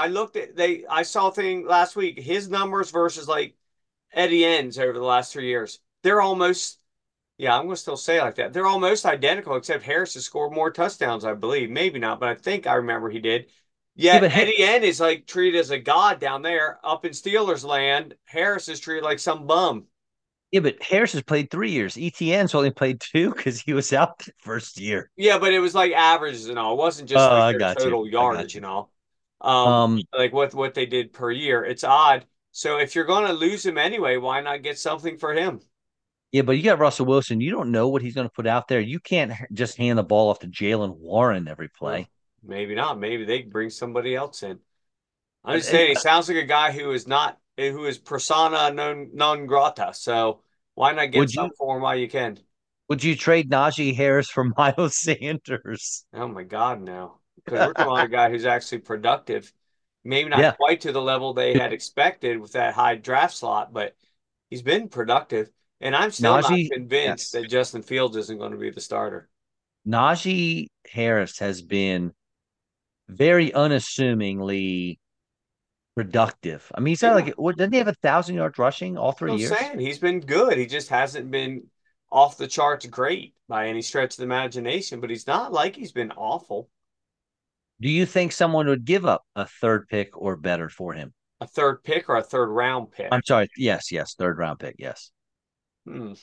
I saw a thing last week. His numbers versus like Eddie N's over the last 3 years. They're almost, yeah, I'm gonna still say it like that. They're almost identical, except Harris has scored more touchdowns, I believe. Maybe not, but I think I remember he did. yeah, Yet but Eddie N is like treated as a god down there. Up in Steelers land, Harris is treated like some bum. Harris has played 3 years. ETN's only played two because he was out the first year. Yeah, but it was like averages and all. It wasn't just like I their got you. total I got yardage you. and all. Um, Like what they did per year. It's odd. So if you're going to lose him anyway, why not get something for him? yeah, but you got Russell Wilson. You don't know what he's going to put out there. You can't just hand the ball off to Jalen Warren every Well, play. maybe not. Maybe they bring somebody else in. I'm And, just and saying, he sounds like a guy who is persona non grata. So why not get would you something for him while you can? would you trade Najee Harris for Miles Sanders? Oh my God, no. Because we're talking about a guy who's actually productive. Maybe not Yeah, quite to the level they had expected with that high draft slot, but he's been productive. And I'm still not Najee. convinced Yes, that Justin Fields isn't going to be the starter. Najee Harris has been very unassumingly productive. I mean, he's had Yeah. like what? Didn't he have 1,000 yards rushing all So three I'm years? saying he's been good. He just hasn't been off the charts great by any stretch of the imagination, but he's not like he's been awful. Do you think someone would give up a third pick or better for him? A third pick or a third round I'm pick. sorry. Yes, yes, third round pick. Yes, Hmm.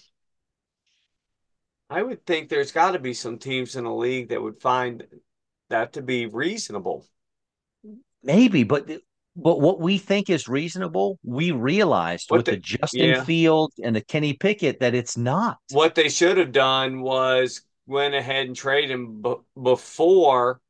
I would think there's got to be some teams in the league that would find that to be reasonable. maybe, but what we think is reasonable, we realized What with the the Justin Yeah, Fields and the Kenny Pickett that it's not. what they should have done was went ahead and trade him before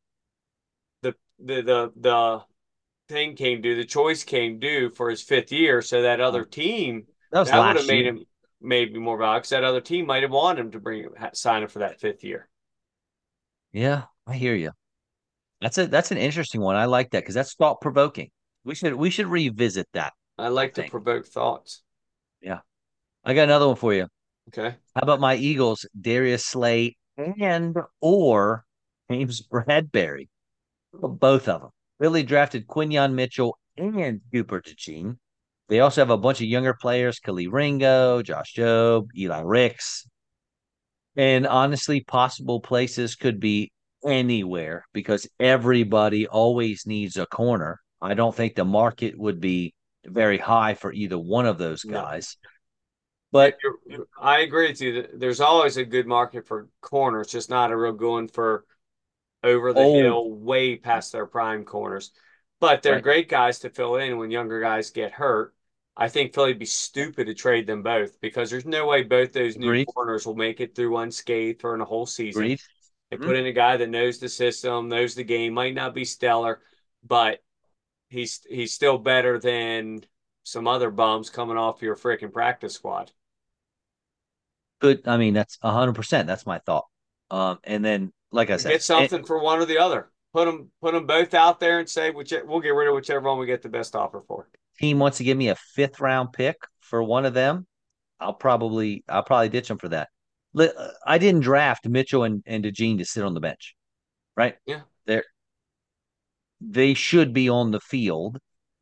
the thing came due, the choice came due for his fifth year. So that other team That was that would have last made year. him maybe more valuable because that other team might have wanted him to sign him for that fifth year. Yeah, I hear you. That's an interesting one. I like that because that's thought provoking. We should revisit that, I I like to think. provoke thoughts. Yeah. I got another one for you. Okay. How about my Eagles, Darius Slay and or James Bradbury? Both of them. Really drafted Quinyon Mitchell and Cooper DeJean. They also have a bunch of younger players, Khalil Ringo, Josh Jobe, Eli Ricks. And honestly, possible places could be anywhere because everybody always needs a corner. I don't think the market would be very high for either one of those No. guys. Yeah, But I agree with you. There's always a good market for corners, just not a real good one for over the oh, hill, way past their prime corners. But they're right. great guys to fill in when younger guys get hurt. I think Philly'd be stupid to trade them both because there's no way both those new Agreed. corners will make it through unscathed for a whole season. Agreed. They Mhm. put in a guy that knows the system, knows the game, might not be stellar, but he's still better than some other bums coming off your freaking practice squad. But I mean, that's 100%. That's my thought. And then, like I said, Get something for one or the other. Put them both out there and say we'll get rid of whichever one we get the best offer for. team wants to give me a fifth round pick for one of them, I'll probably ditch them for that. I didn't draft Mitchell and DeJean to sit on the bench, right? Yeah. They they should be on the field.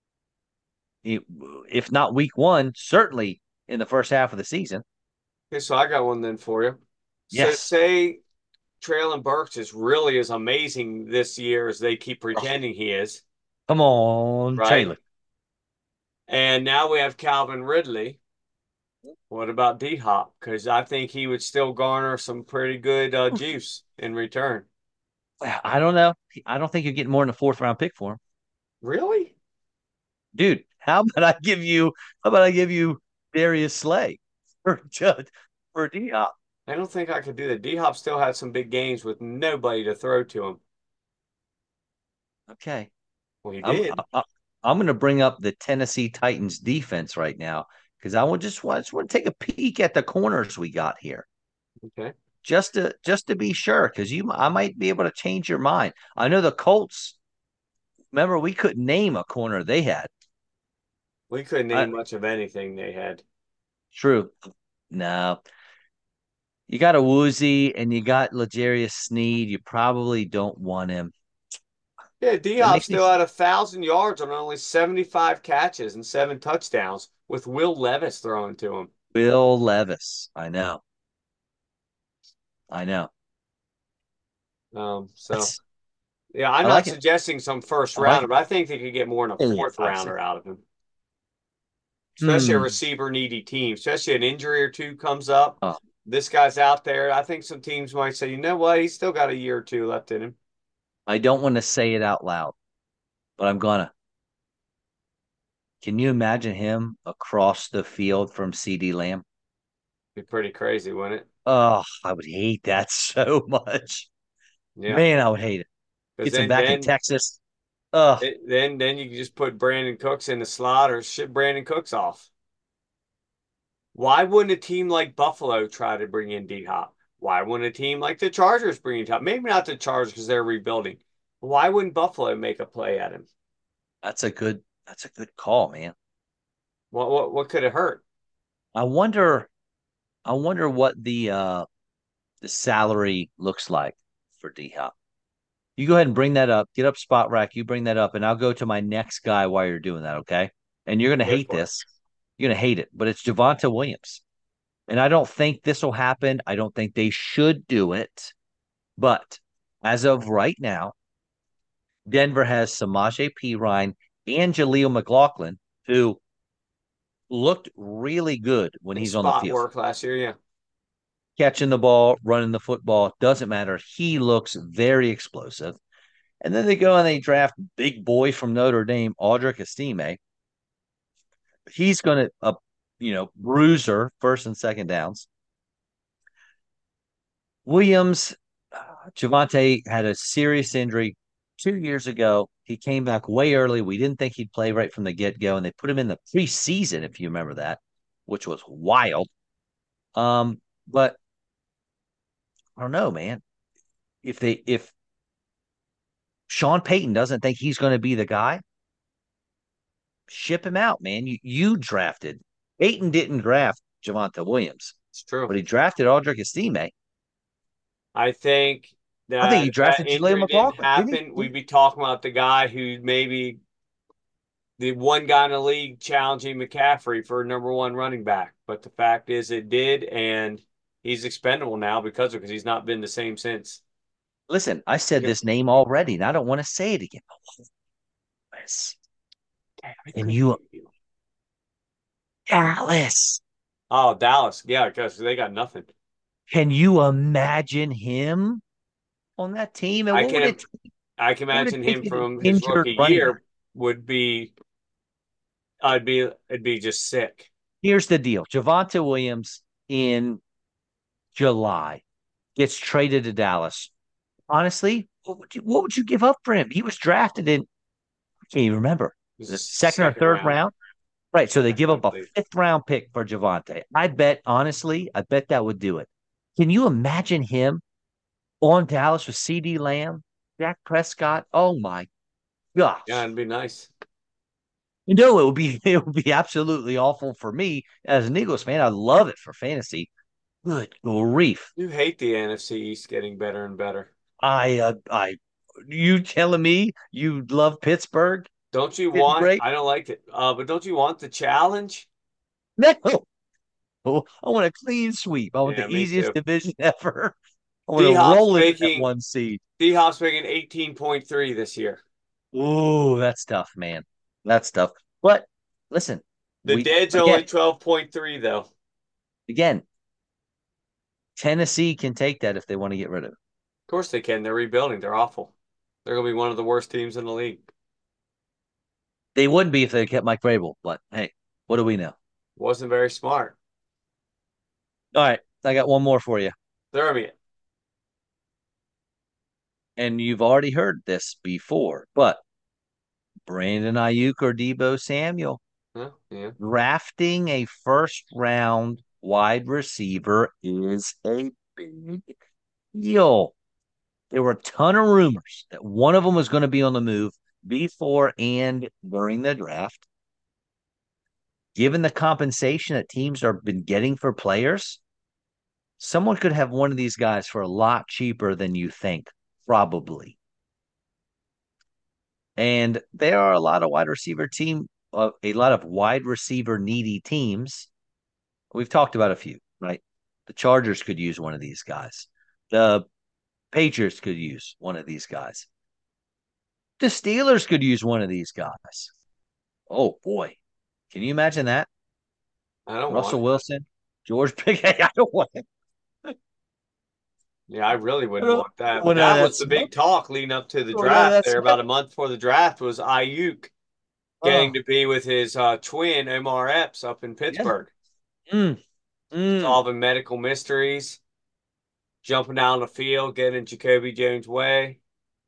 If not week one, certainly in the first half of the season. Okay, so I got one then for you. So Yes. say Traylon Burks is really as amazing this year as they keep Oh, pretending he is, come on, right? Taylor. And now we have Calvin Ridley. What about D Hop? Because I think he would still garner some pretty good juice in return. I don't know. I don't think you're getting more than a fourth round pick for him, Really? dude. How about I give you Darius Slay for Judd for Diop? I don't think I could do that. D Hop still had some big games with nobody to throw to him. Okay. Well, he I'm did. I, I'm going to bring up the Tennessee Titans defense right now because I just want to take a peek at the corners we got here Okay. just to be sure because I might be able to change your mind. I know the Colts. Remember, we couldn't name a corner they had. We couldn't I, name much of anything they had. true. No, you got a Woozy and you got L'Jarius Sneed. You probably don't want him. Yeah, D That Hop makes me still had 1,000 yards on only 75 catches and 7 touchdowns with Will Levis throwing to him. Will Levis. I know. I know. So That's yeah, I'm I not like it. suggesting some first I like rounder, it. but I think they could get more than a Yeah, fourth five, six. rounder out of him, especially a Hmm. receiver needy team, especially an injury or two comes up. Oh, This guy's out there. I think some teams might say, you know what, he's still got a year or two left in him. I don't want to say it out loud, but I'm gonna. Can you imagine him across the field from CD Lamb? Be pretty crazy, wouldn't it? Oh, I would hate that so much. Yeah, Man, I would hate it. because Gets him then back in then Texas. Oh, then you can just put Brandon Cooks in the slot or ship Brandon Cooks off. Why wouldn't a team like Buffalo try to bring in D Hop? Why wouldn't a team like the Chargers bring in D Hop? Maybe not the Chargers because they're rebuilding. Why wouldn't Buffalo make a play at him? that's a good call, man. What could it hurt? I wonder I wonder what the salary looks like for D Hop. You go ahead and bring that up. Get up spot rack. You bring that up, and I'll go to my next guy while you're doing that, okay? And you're gonna Go hate for it. this. You're gonna hate it, but it's Javonte Williams. And I don't think this will happen. I don't think they should do it. But as of right now, Denver has Samaje Perine and Jaleel McLaughlin, who looked really good when In he's on the spot field. work last year, yeah. Catching the ball, running the football, doesn't matter. He looks very explosive. And then they go and they draft big boy from Notre Dame, Audric Estime. He's going to, bruiser first and second downs. Williams, Javante had a serious injury 2 years ago. He came back way early. We didn't think he'd play right from the get go, and they put him in the preseason, if you remember that, which was wild. But I don't know, man. If Sean Payton doesn't think he's going to be the guy. Ship him out, man. You drafted. Payton didn't draft Javonte Williams, It's true. but he drafted Audric Estime. I think I think that he if that drafted Jaleel injury didn't McLaughlin, didn't happen, he? we'd be talking about the guy who maybe the one guy in the league challenging McCaffrey for #1 running back. But the fact is, it did, and he's expendable now because he's not been the same since. Listen, I said Yep. this name already, and I don't want to say it again. Dallas. I And couldn't you, believe you. Dallas. Oh, Dallas. Yeah, because they got nothing. Can you imagine him on that team? And I can I can what would it imagine take him to get an from his injured rookie running back? year would be it'd be just sick. Here's the deal: Javonte Williams in July gets traded to Dallas. Honestly, what would you give up for him? He was drafted in, I can't even remember, It was the the second or second third round, round. Right. So they give I up a believe. fifth round pick for Javonte. I bet that would do it. Can you imagine him on Dallas with CD Lamb, Dak Prescott? Oh my Yeah, gosh. it'd be nice. No, it would be absolutely awful for me as an Eagles fan. I love it for fantasy. Good grief. You hate the NFC East getting better and better. You telling me you love Pittsburgh Don't you getting want? great? I don't like it, but don't you want the challenge? No. Oh, I want a clean sweep. I want Yeah, the me easiest too. division ever. I want D to Hop's roll into that making one seed. D Hop's making 18.3 this year. Ooh, that's tough, man. That's tough. But listen, The we Dead's again, only 12.3 though. Of again, Tennessee can take that if they want to get rid of it. course they can. They're rebuilding. They're awful. They're gonna be one of the worst teams in the league. They wouldn't be if they kept Mike Vrabel, but hey, what do we know? Wasn't very smart. All right, I got one more for you. They're I mean, And you've already heard this before, but Brandon Ayuk or Debo Samuel huh? Yeah. drafting a first round wide receiver is a big deal. There were a ton of rumors that one of them was going to be on the move before and during the draft. Given the compensation that teams have been getting for players, someone could have one of these guys for a lot cheaper than you think, probably. And there are a lot of wide receiver needy teams. We've talked about a few, right? The Chargers could use one of these guys. The Patriots could use one of these guys. The Steelers could use one of these guys. Oh boy. Can you imagine that? I don't want Russell it. Wilson, George Pickens. I don't want it. Yeah, I really I wouldn't don't want that. But want none of that that was the smoke. big talk leading up to the I don't want none of draft that there. About smoke. a month before the draft was Ayuk getting Oh, to be with his twin Omar Epps up in yeah. Pittsburgh, Mm, mm. solving medical mysteries, jumping down the field, getting in Jacoby Jones' way.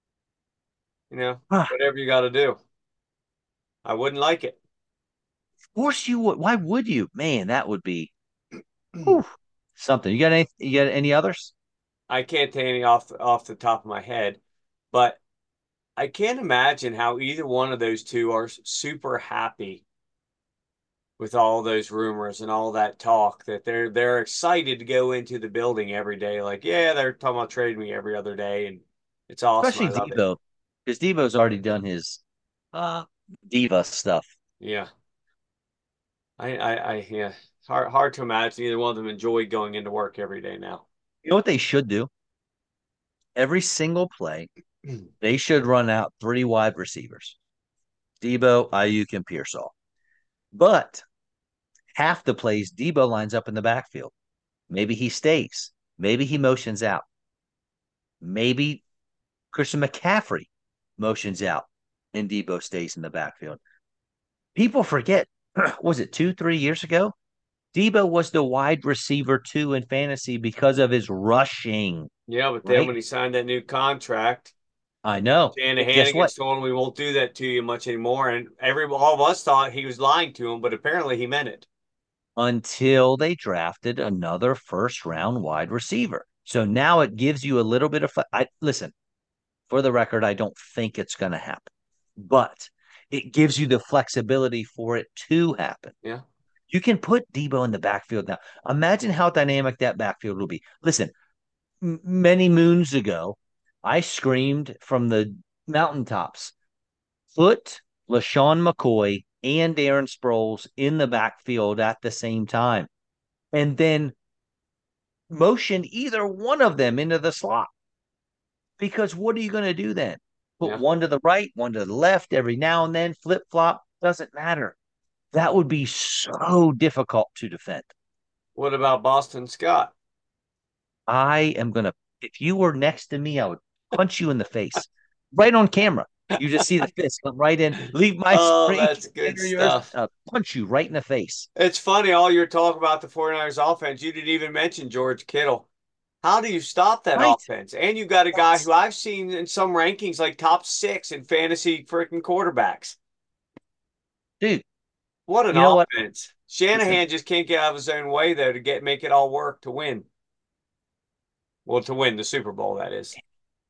Ah, Whatever you got to do. I wouldn't like it. of course you would. Why would you? Man, that would be whew, something. You got any others? I can't take any off the top of my head, but I can't imagine how either one of those two are super happy with all those rumors and all that talk that they're excited to go into the building every day. Like, yeah, they're talking about trading me every other day, and it's awesome. I Especially love it. Debo, because Debo's already done his uh diva stuff. Yeah, yeah. Hard to imagine either one of them enjoy going into work every day now. You know what they should do? Every single play, they should run out three wide receivers: Debo, Ayuk, and Pearsall. But half the plays, Debo lines up in the backfield. Maybe he stays. Maybe he motions out. Maybe Christian McCaffrey motions out and Debo stays in the backfield. People forget, was it 2, 3 years ago? Debo was the wide receiver two in fantasy because of his rushing, Yeah, but then right? when he signed that new contract, I know. But guess Shanahan what? told him we won't do that to you much anymore, and all of us thought he was lying to him, but apparently he meant it. Until they drafted another first round wide receiver. So now it gives you a little bit of listen. For the record, I don't think it's going to happen, but it gives you the flexibility for it to happen. Yeah. You can put Debo in the backfield now. Imagine how dynamic that backfield will be. Listen, many moons ago, I screamed from the mountaintops, put LaShawn McCoy and Aaron Sproles in the backfield at the same time, and then motion either one of them into the slot. Because what are you going to do then? Put Yeah. one to the right, one to the left every now and then, flip flop, doesn't matter. That would be so difficult to defend. What about Boston Scott? I am going to, if you were next to me, I would punch you in the face right on camera. You just see the fist come right in, leave my Oh, screen, that's good enter yours, stuff. punch you right in the face. It's funny, all your talk about the 49ers offense, you didn't even mention George Kittle. How do you stop that Right. offense? And you got a guy That's, who I've seen in some rankings like top 6 in fantasy freaking quarterbacks. dude, What an you know what? offense. Listen, Shanahan just can't get out of his own way though to make it all work to win. Well, to win the Super Bowl, that is.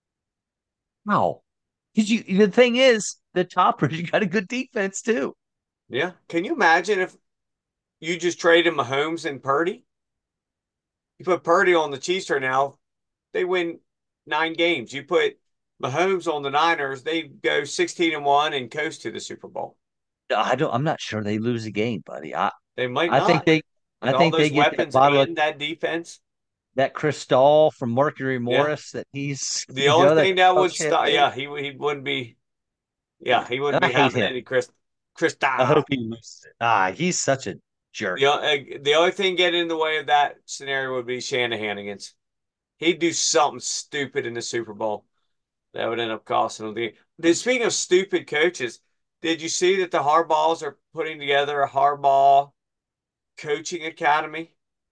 how? Because the thing is, the toppers, you got a good defense too. Yeah. Can you imagine if you just traded Mahomes and Purdy? You put Purdy on the Chiefs right now, they win 9 games. You put Mahomes on the Niners, they go 16-1 and coast to the Super Bowl. I'm not sure they lose a game, buddy. They might I think not. they, With I all think they those get that weapons bottle of and that defense. that Cristal from Mercury Yeah. Morris that he's, The only that thing that of would stop, champagne. yeah, he wouldn't be, yeah, he wouldn't And I be hate having him. any I Cristal. hope he loses it. He's such a jerk. The only thing getting in the way of that scenario would be Shanahanigans. He'd do something stupid in the Super Bowl that would end up costing him Speaking of stupid coaches, did you see that the Harbaughs are putting together a Harbaugh coaching academy?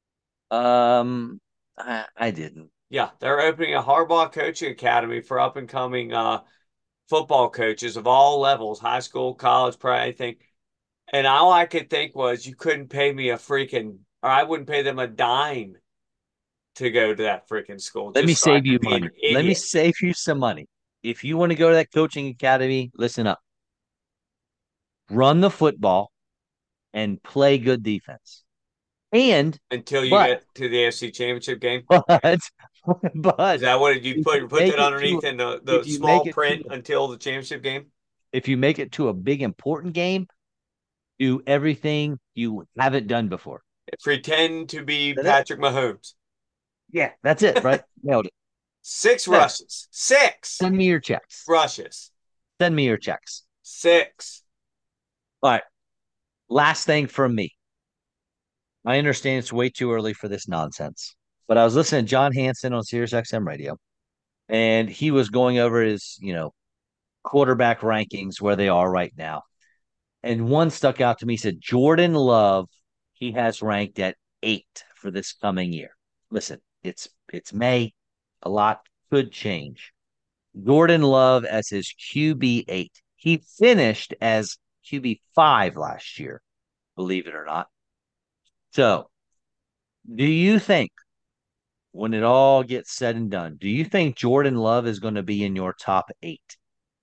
I didn't. Yeah, they're opening a Harbaugh coaching academy for up and coming football coaches of all levels, high school, college, pro, anything. And all I could think was you couldn't pay me a freaking, or I wouldn't pay them a dime to go to that freaking school Let me just so I save could you be an money. Let me idiot. save you some money. If you want to go to that coaching academy, listen up. Run the football and play good defense. And Until you but get to the AFC Championship game. but Is but that what you if you put make that it to underneath in the if you make small it to print until the championship game? if you make it to a big important game, do everything you haven't done before. Pretend to be Is that it? Patrick Mahomes. Yeah, that's it, right? Nailed it. Six There. rushes. Six Send me your checks. rushes. Send me your checks. Six. All right. Last thing from me. I understand it's way too early for this nonsense, but I was listening to John Hanson on Sirius XM radio, and he was going over his, quarterback rankings where they are right now. And one stuck out to me. He said Jordan Love, he has ranked at 8 for this coming year. Listen, it's May. A lot could change. Jordan Love as his QB 8. He finished as QB 5 last year, believe it or not. So, do you think when it all gets said and done, do you think Jordan Love is going to be in your top 8?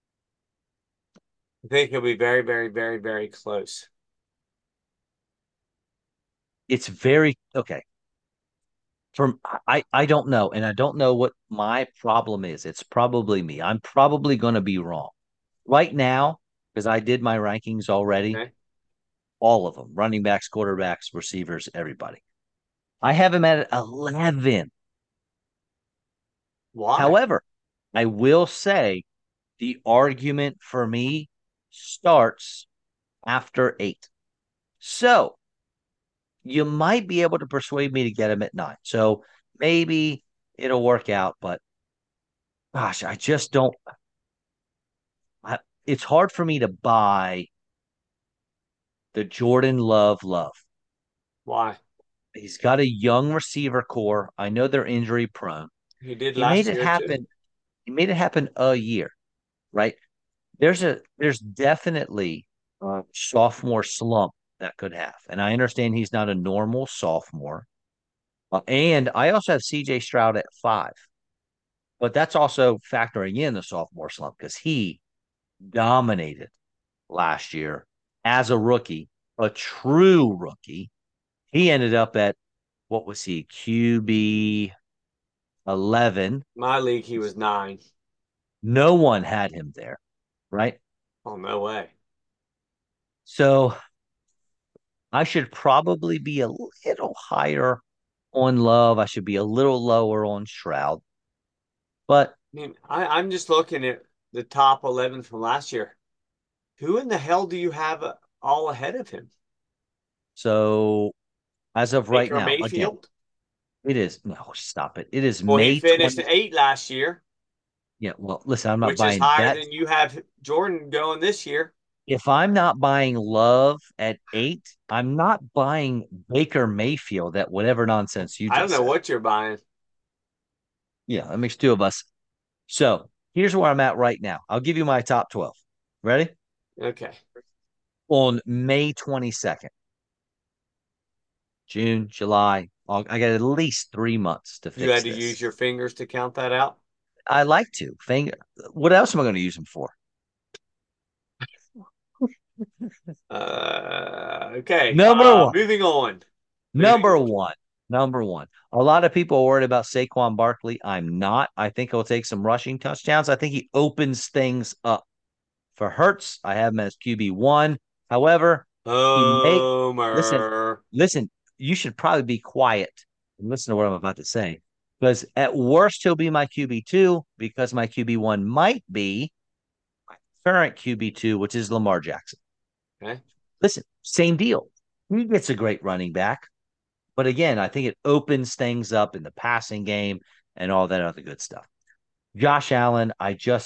I think he'll be very, very, very, very close. It's very okay. From I don't know, and I don't know what my problem is. It's probably me. I'm probably going to be wrong right now because I did my rankings already. Okay. All of them: running backs, quarterbacks, receivers, everybody. I have him at 11. Why? However, I will say the argument for me starts after 8. So you might be able to persuade me to get him at 9. So maybe it'll work out, but gosh, I just don't. It's hard for me to buy the Jordan love. Why? He's got a young receiver core. I know they're injury prone. He did He made last it year too. happen. He made it happen a year, right? There's definitely a sophomore slump that could have, and I understand he's not a normal sophomore. And I also have CJ Stroud at 5. but that's also factoring in the sophomore slump because he dominated last year as a rookie, a true rookie. He ended up at what was he? QB 11. My league, he was 9. No one had him there, right? Oh, no way. So I should probably be a little higher on Love. I should be a little lower on Shroud. But I mean, I'm just looking at the top 11 from last year. Who in the hell do you have all ahead of him? so as of right Baker now, again, Mayfield? it is no, stop it. It is Well, he May finished 20. 8 last year, Yeah, well, listen, I'm not which is buying higher that. than you have Jordan going this year. If I'm not buying Love at 8, I'm not buying Baker Mayfield at whatever nonsense you I don't just know said. what you're buying. Yeah, that makes two of us. So here's where I'm at right now. I'll give you my top 12. Ready? Okay. On May 22nd, June, July, I got at least 3 months to You fix had to this. use your fingers to count that out. I like to. What else am I going to use them for? Okay. Number one. Moving on. Moving Number on. one. Number one. A lot of people are worried about Saquon Barkley. I'm not. I think he'll take some rushing touchdowns. I think he opens things up. For Hurts, I have him as QB1. However, he may listen, Homer. listen, you should probably be quiet and listen to what I'm about to say. Because at worst, he'll be my QB2 because my QB1 might be my current QB2, which is Lamar Jackson. Okay. Listen, same deal. He gets a great running back. But again, I think it opens things up in the passing game and all that other good stuff. Josh Allen,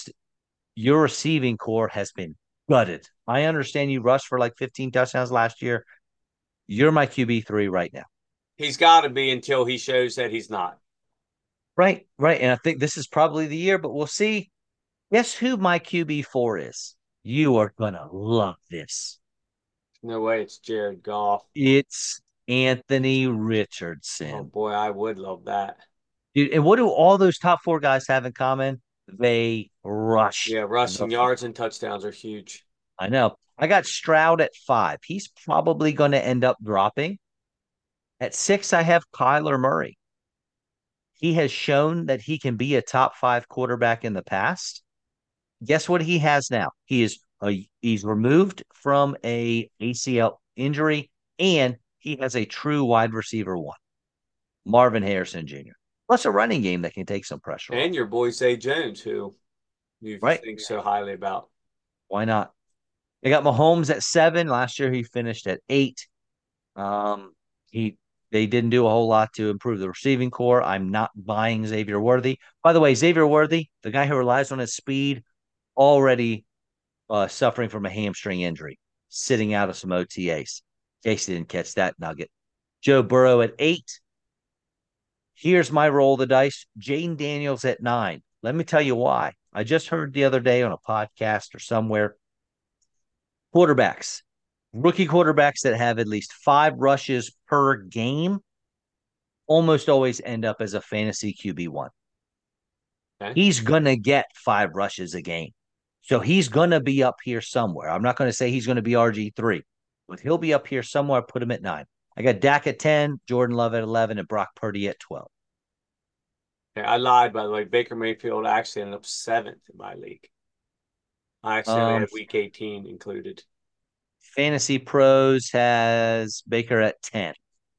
your receiving core has been gutted. I understand you rushed for like 15 touchdowns last year. You're my QB3 right now. He's got to be until he shows that he's not. Right, right. And I think this is probably the year, but we'll see. Guess who my QB4 is? You are going to love this. No way it's Jared Goff. It's Anthony Oh Richardson. boy, I would love that. Dude, and what do all those top four guys have in common? They rush Yeah, the rushing yards football. and touchdowns are huge. I know. I got Stroud at 5. He's probably going to end up dropping. At 6, I have Kyler Murray. He has shown that he can be a top 5 quarterback in the past. Guess what he has now? He's removed from a ACL injury, and he has a true wide receiver one, Marvin Harrison Jr. Plus a running game that can take some pressure And off. your boy Zay Jones, who you Right? think so highly about. Why not? They got Mahomes at 7. Last year he finished at 8. Um, he they didn't do a whole lot to improve the receiving core. I'm not buying Xavier Worthy. By the way, Xavier Worthy, the guy who relies on his speed, already suffering from a hamstring injury, sitting out of some OTAs. In case you didn't catch that nugget. Joe Burrow at 8. Here's my roll of the dice. Jaden Daniels at 9. Let me tell you why. I just heard the other day on a podcast or somewhere quarterbacks, rookie quarterbacks that have at least 5 rushes per game almost always end up as a fantasy QB1. Okay. He's going to get 5 rushes a game. So he's going to be up here somewhere. I'm not going to say he's going to be RG3, but he'll be up here somewhere. Put him at 9. I got Dak at 10, Jordan Love at 11, and Brock Purdy at 12. Okay, I lied, by the way. Baker Mayfield actually ended up 7th in my league. I accidentally Um, had week 18 included. Fantasy Pros has Baker at 10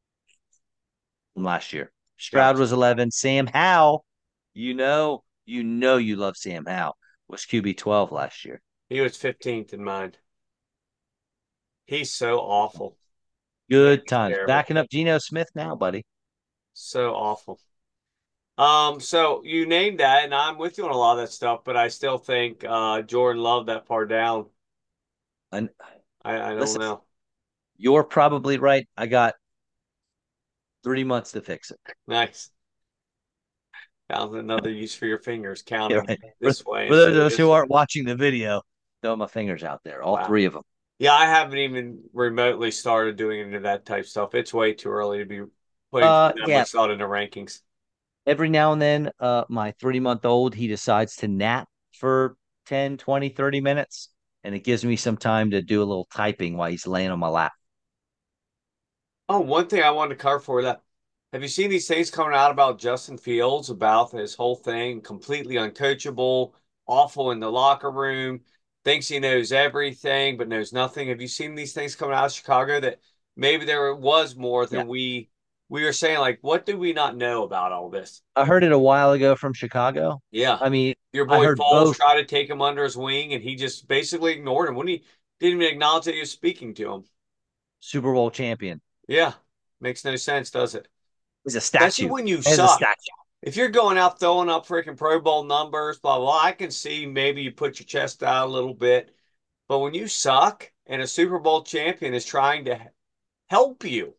from last year. Stroud Gotcha. was 11. Sam Howell, you love Sam Howell, was QB 12 last year. He was 15th in mine. He's so awful. Man, Good he's times. terrible. Backing up Geno Smith now, buddy. So awful. So you named that, and I'm with you on a lot of that stuff, but I still think Jordan Love that far down. And I don't listen, know. you're probably right. I got 3 months to fix it. Nice. Found another use for your fingers. Count Yeah, them right. this way For instead of those this who way. aren't watching the video, throw my fingers out there, all Wow. 3 of them. Yeah, I haven't even remotely started doing any of that type stuff. It's way too early to be putting that Yeah, much thought into rankings. every now and then, my 3-month-old, he decides to nap for 10, 20, 30 minutes, and it gives me some time to do a little typing while he's laying on my lap. Oh, one thing I wanted to cover for that. Have you seen these things coming out about Justin Fields, about his whole thing, completely uncoachable, awful in the locker room, thinks he knows everything but knows nothing? Have you seen these things coming out of Chicago that maybe there was more Yeah. than we were saying? Like, what do we not know about all this? I heard it a while ago from Chicago. Yeah. I mean, Your I boy heard Foles both. tried to take him under his wing and he just basically ignored him when he didn't even acknowledge that he was speaking to him. Super Bowl champion. Yeah. Makes no sense, does it? He's a Especially statue. when you As a suck. statue. If you're going out throwing up freaking Pro Bowl numbers, blah, blah, I can see maybe you put your chest out a little bit. But when you suck and a Super Bowl champion is trying to help you,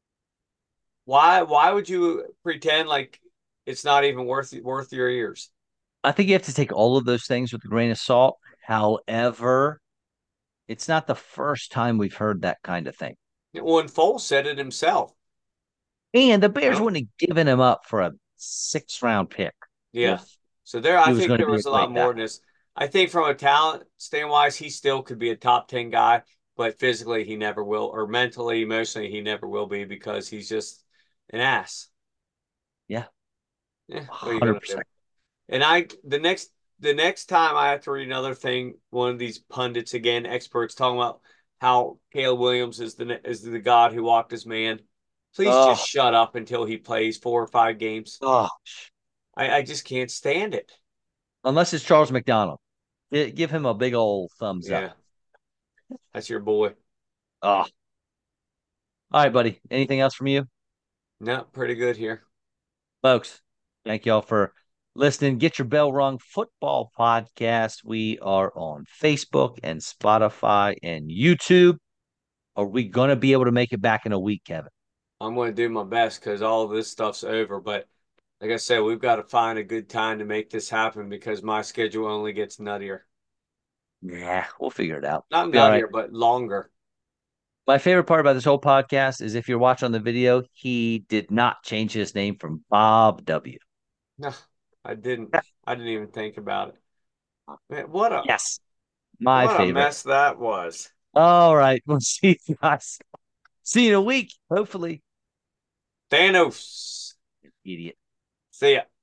why would you pretend like it's not even worth your ears? I think you have to take all of those things with a grain of salt. However, it's not the first time we've heard that kind of thing. Well, and Foles said it himself. And the Bears No? wouldn't have given him up for a 6th round pick Yeah. if So there, he I was think going to there be a was a lot great more than backup. this. I think from a talent stand wise, he still could be a top 10 guy, but physically he never will, or mentally, emotionally, he never will be because he's just an ass. Yeah, Yeah, what are you gonna do? 100%. And the next time I have to read another thing, one of these pundits again, experts talking about how Caleb Williams is the god who walked his man. Please just Oh, shut up until he plays 4 or 5 games. gosh. I just can't stand it. Unless it's Charles McDonald. Give him a big old thumbs up. Yeah, that's your boy. Oh, all right, buddy. Anything else from you? No, pretty good here. Folks, thank y'all for listening. Get Your Bell Rung Football Podcast. We are on Facebook and Spotify and YouTube. Are we going to be able to make it back in a week, Kevin? I'm going to do my best because all of this stuff's over. But like I said, we've got to find a good time to make this happen because my schedule only gets nuttier. Yeah, we'll figure it out. Not Be all right. nuttier, but longer. My favorite part about this whole podcast is if you're watching on the video, he did not change his name from Bob W. No, I didn't. I didn't even think about it. Man, what a Yes, my what a favorite. mess that was. All right. We'll see you guys. See you in a week, hopefully. Thanos. Idiot. See ya.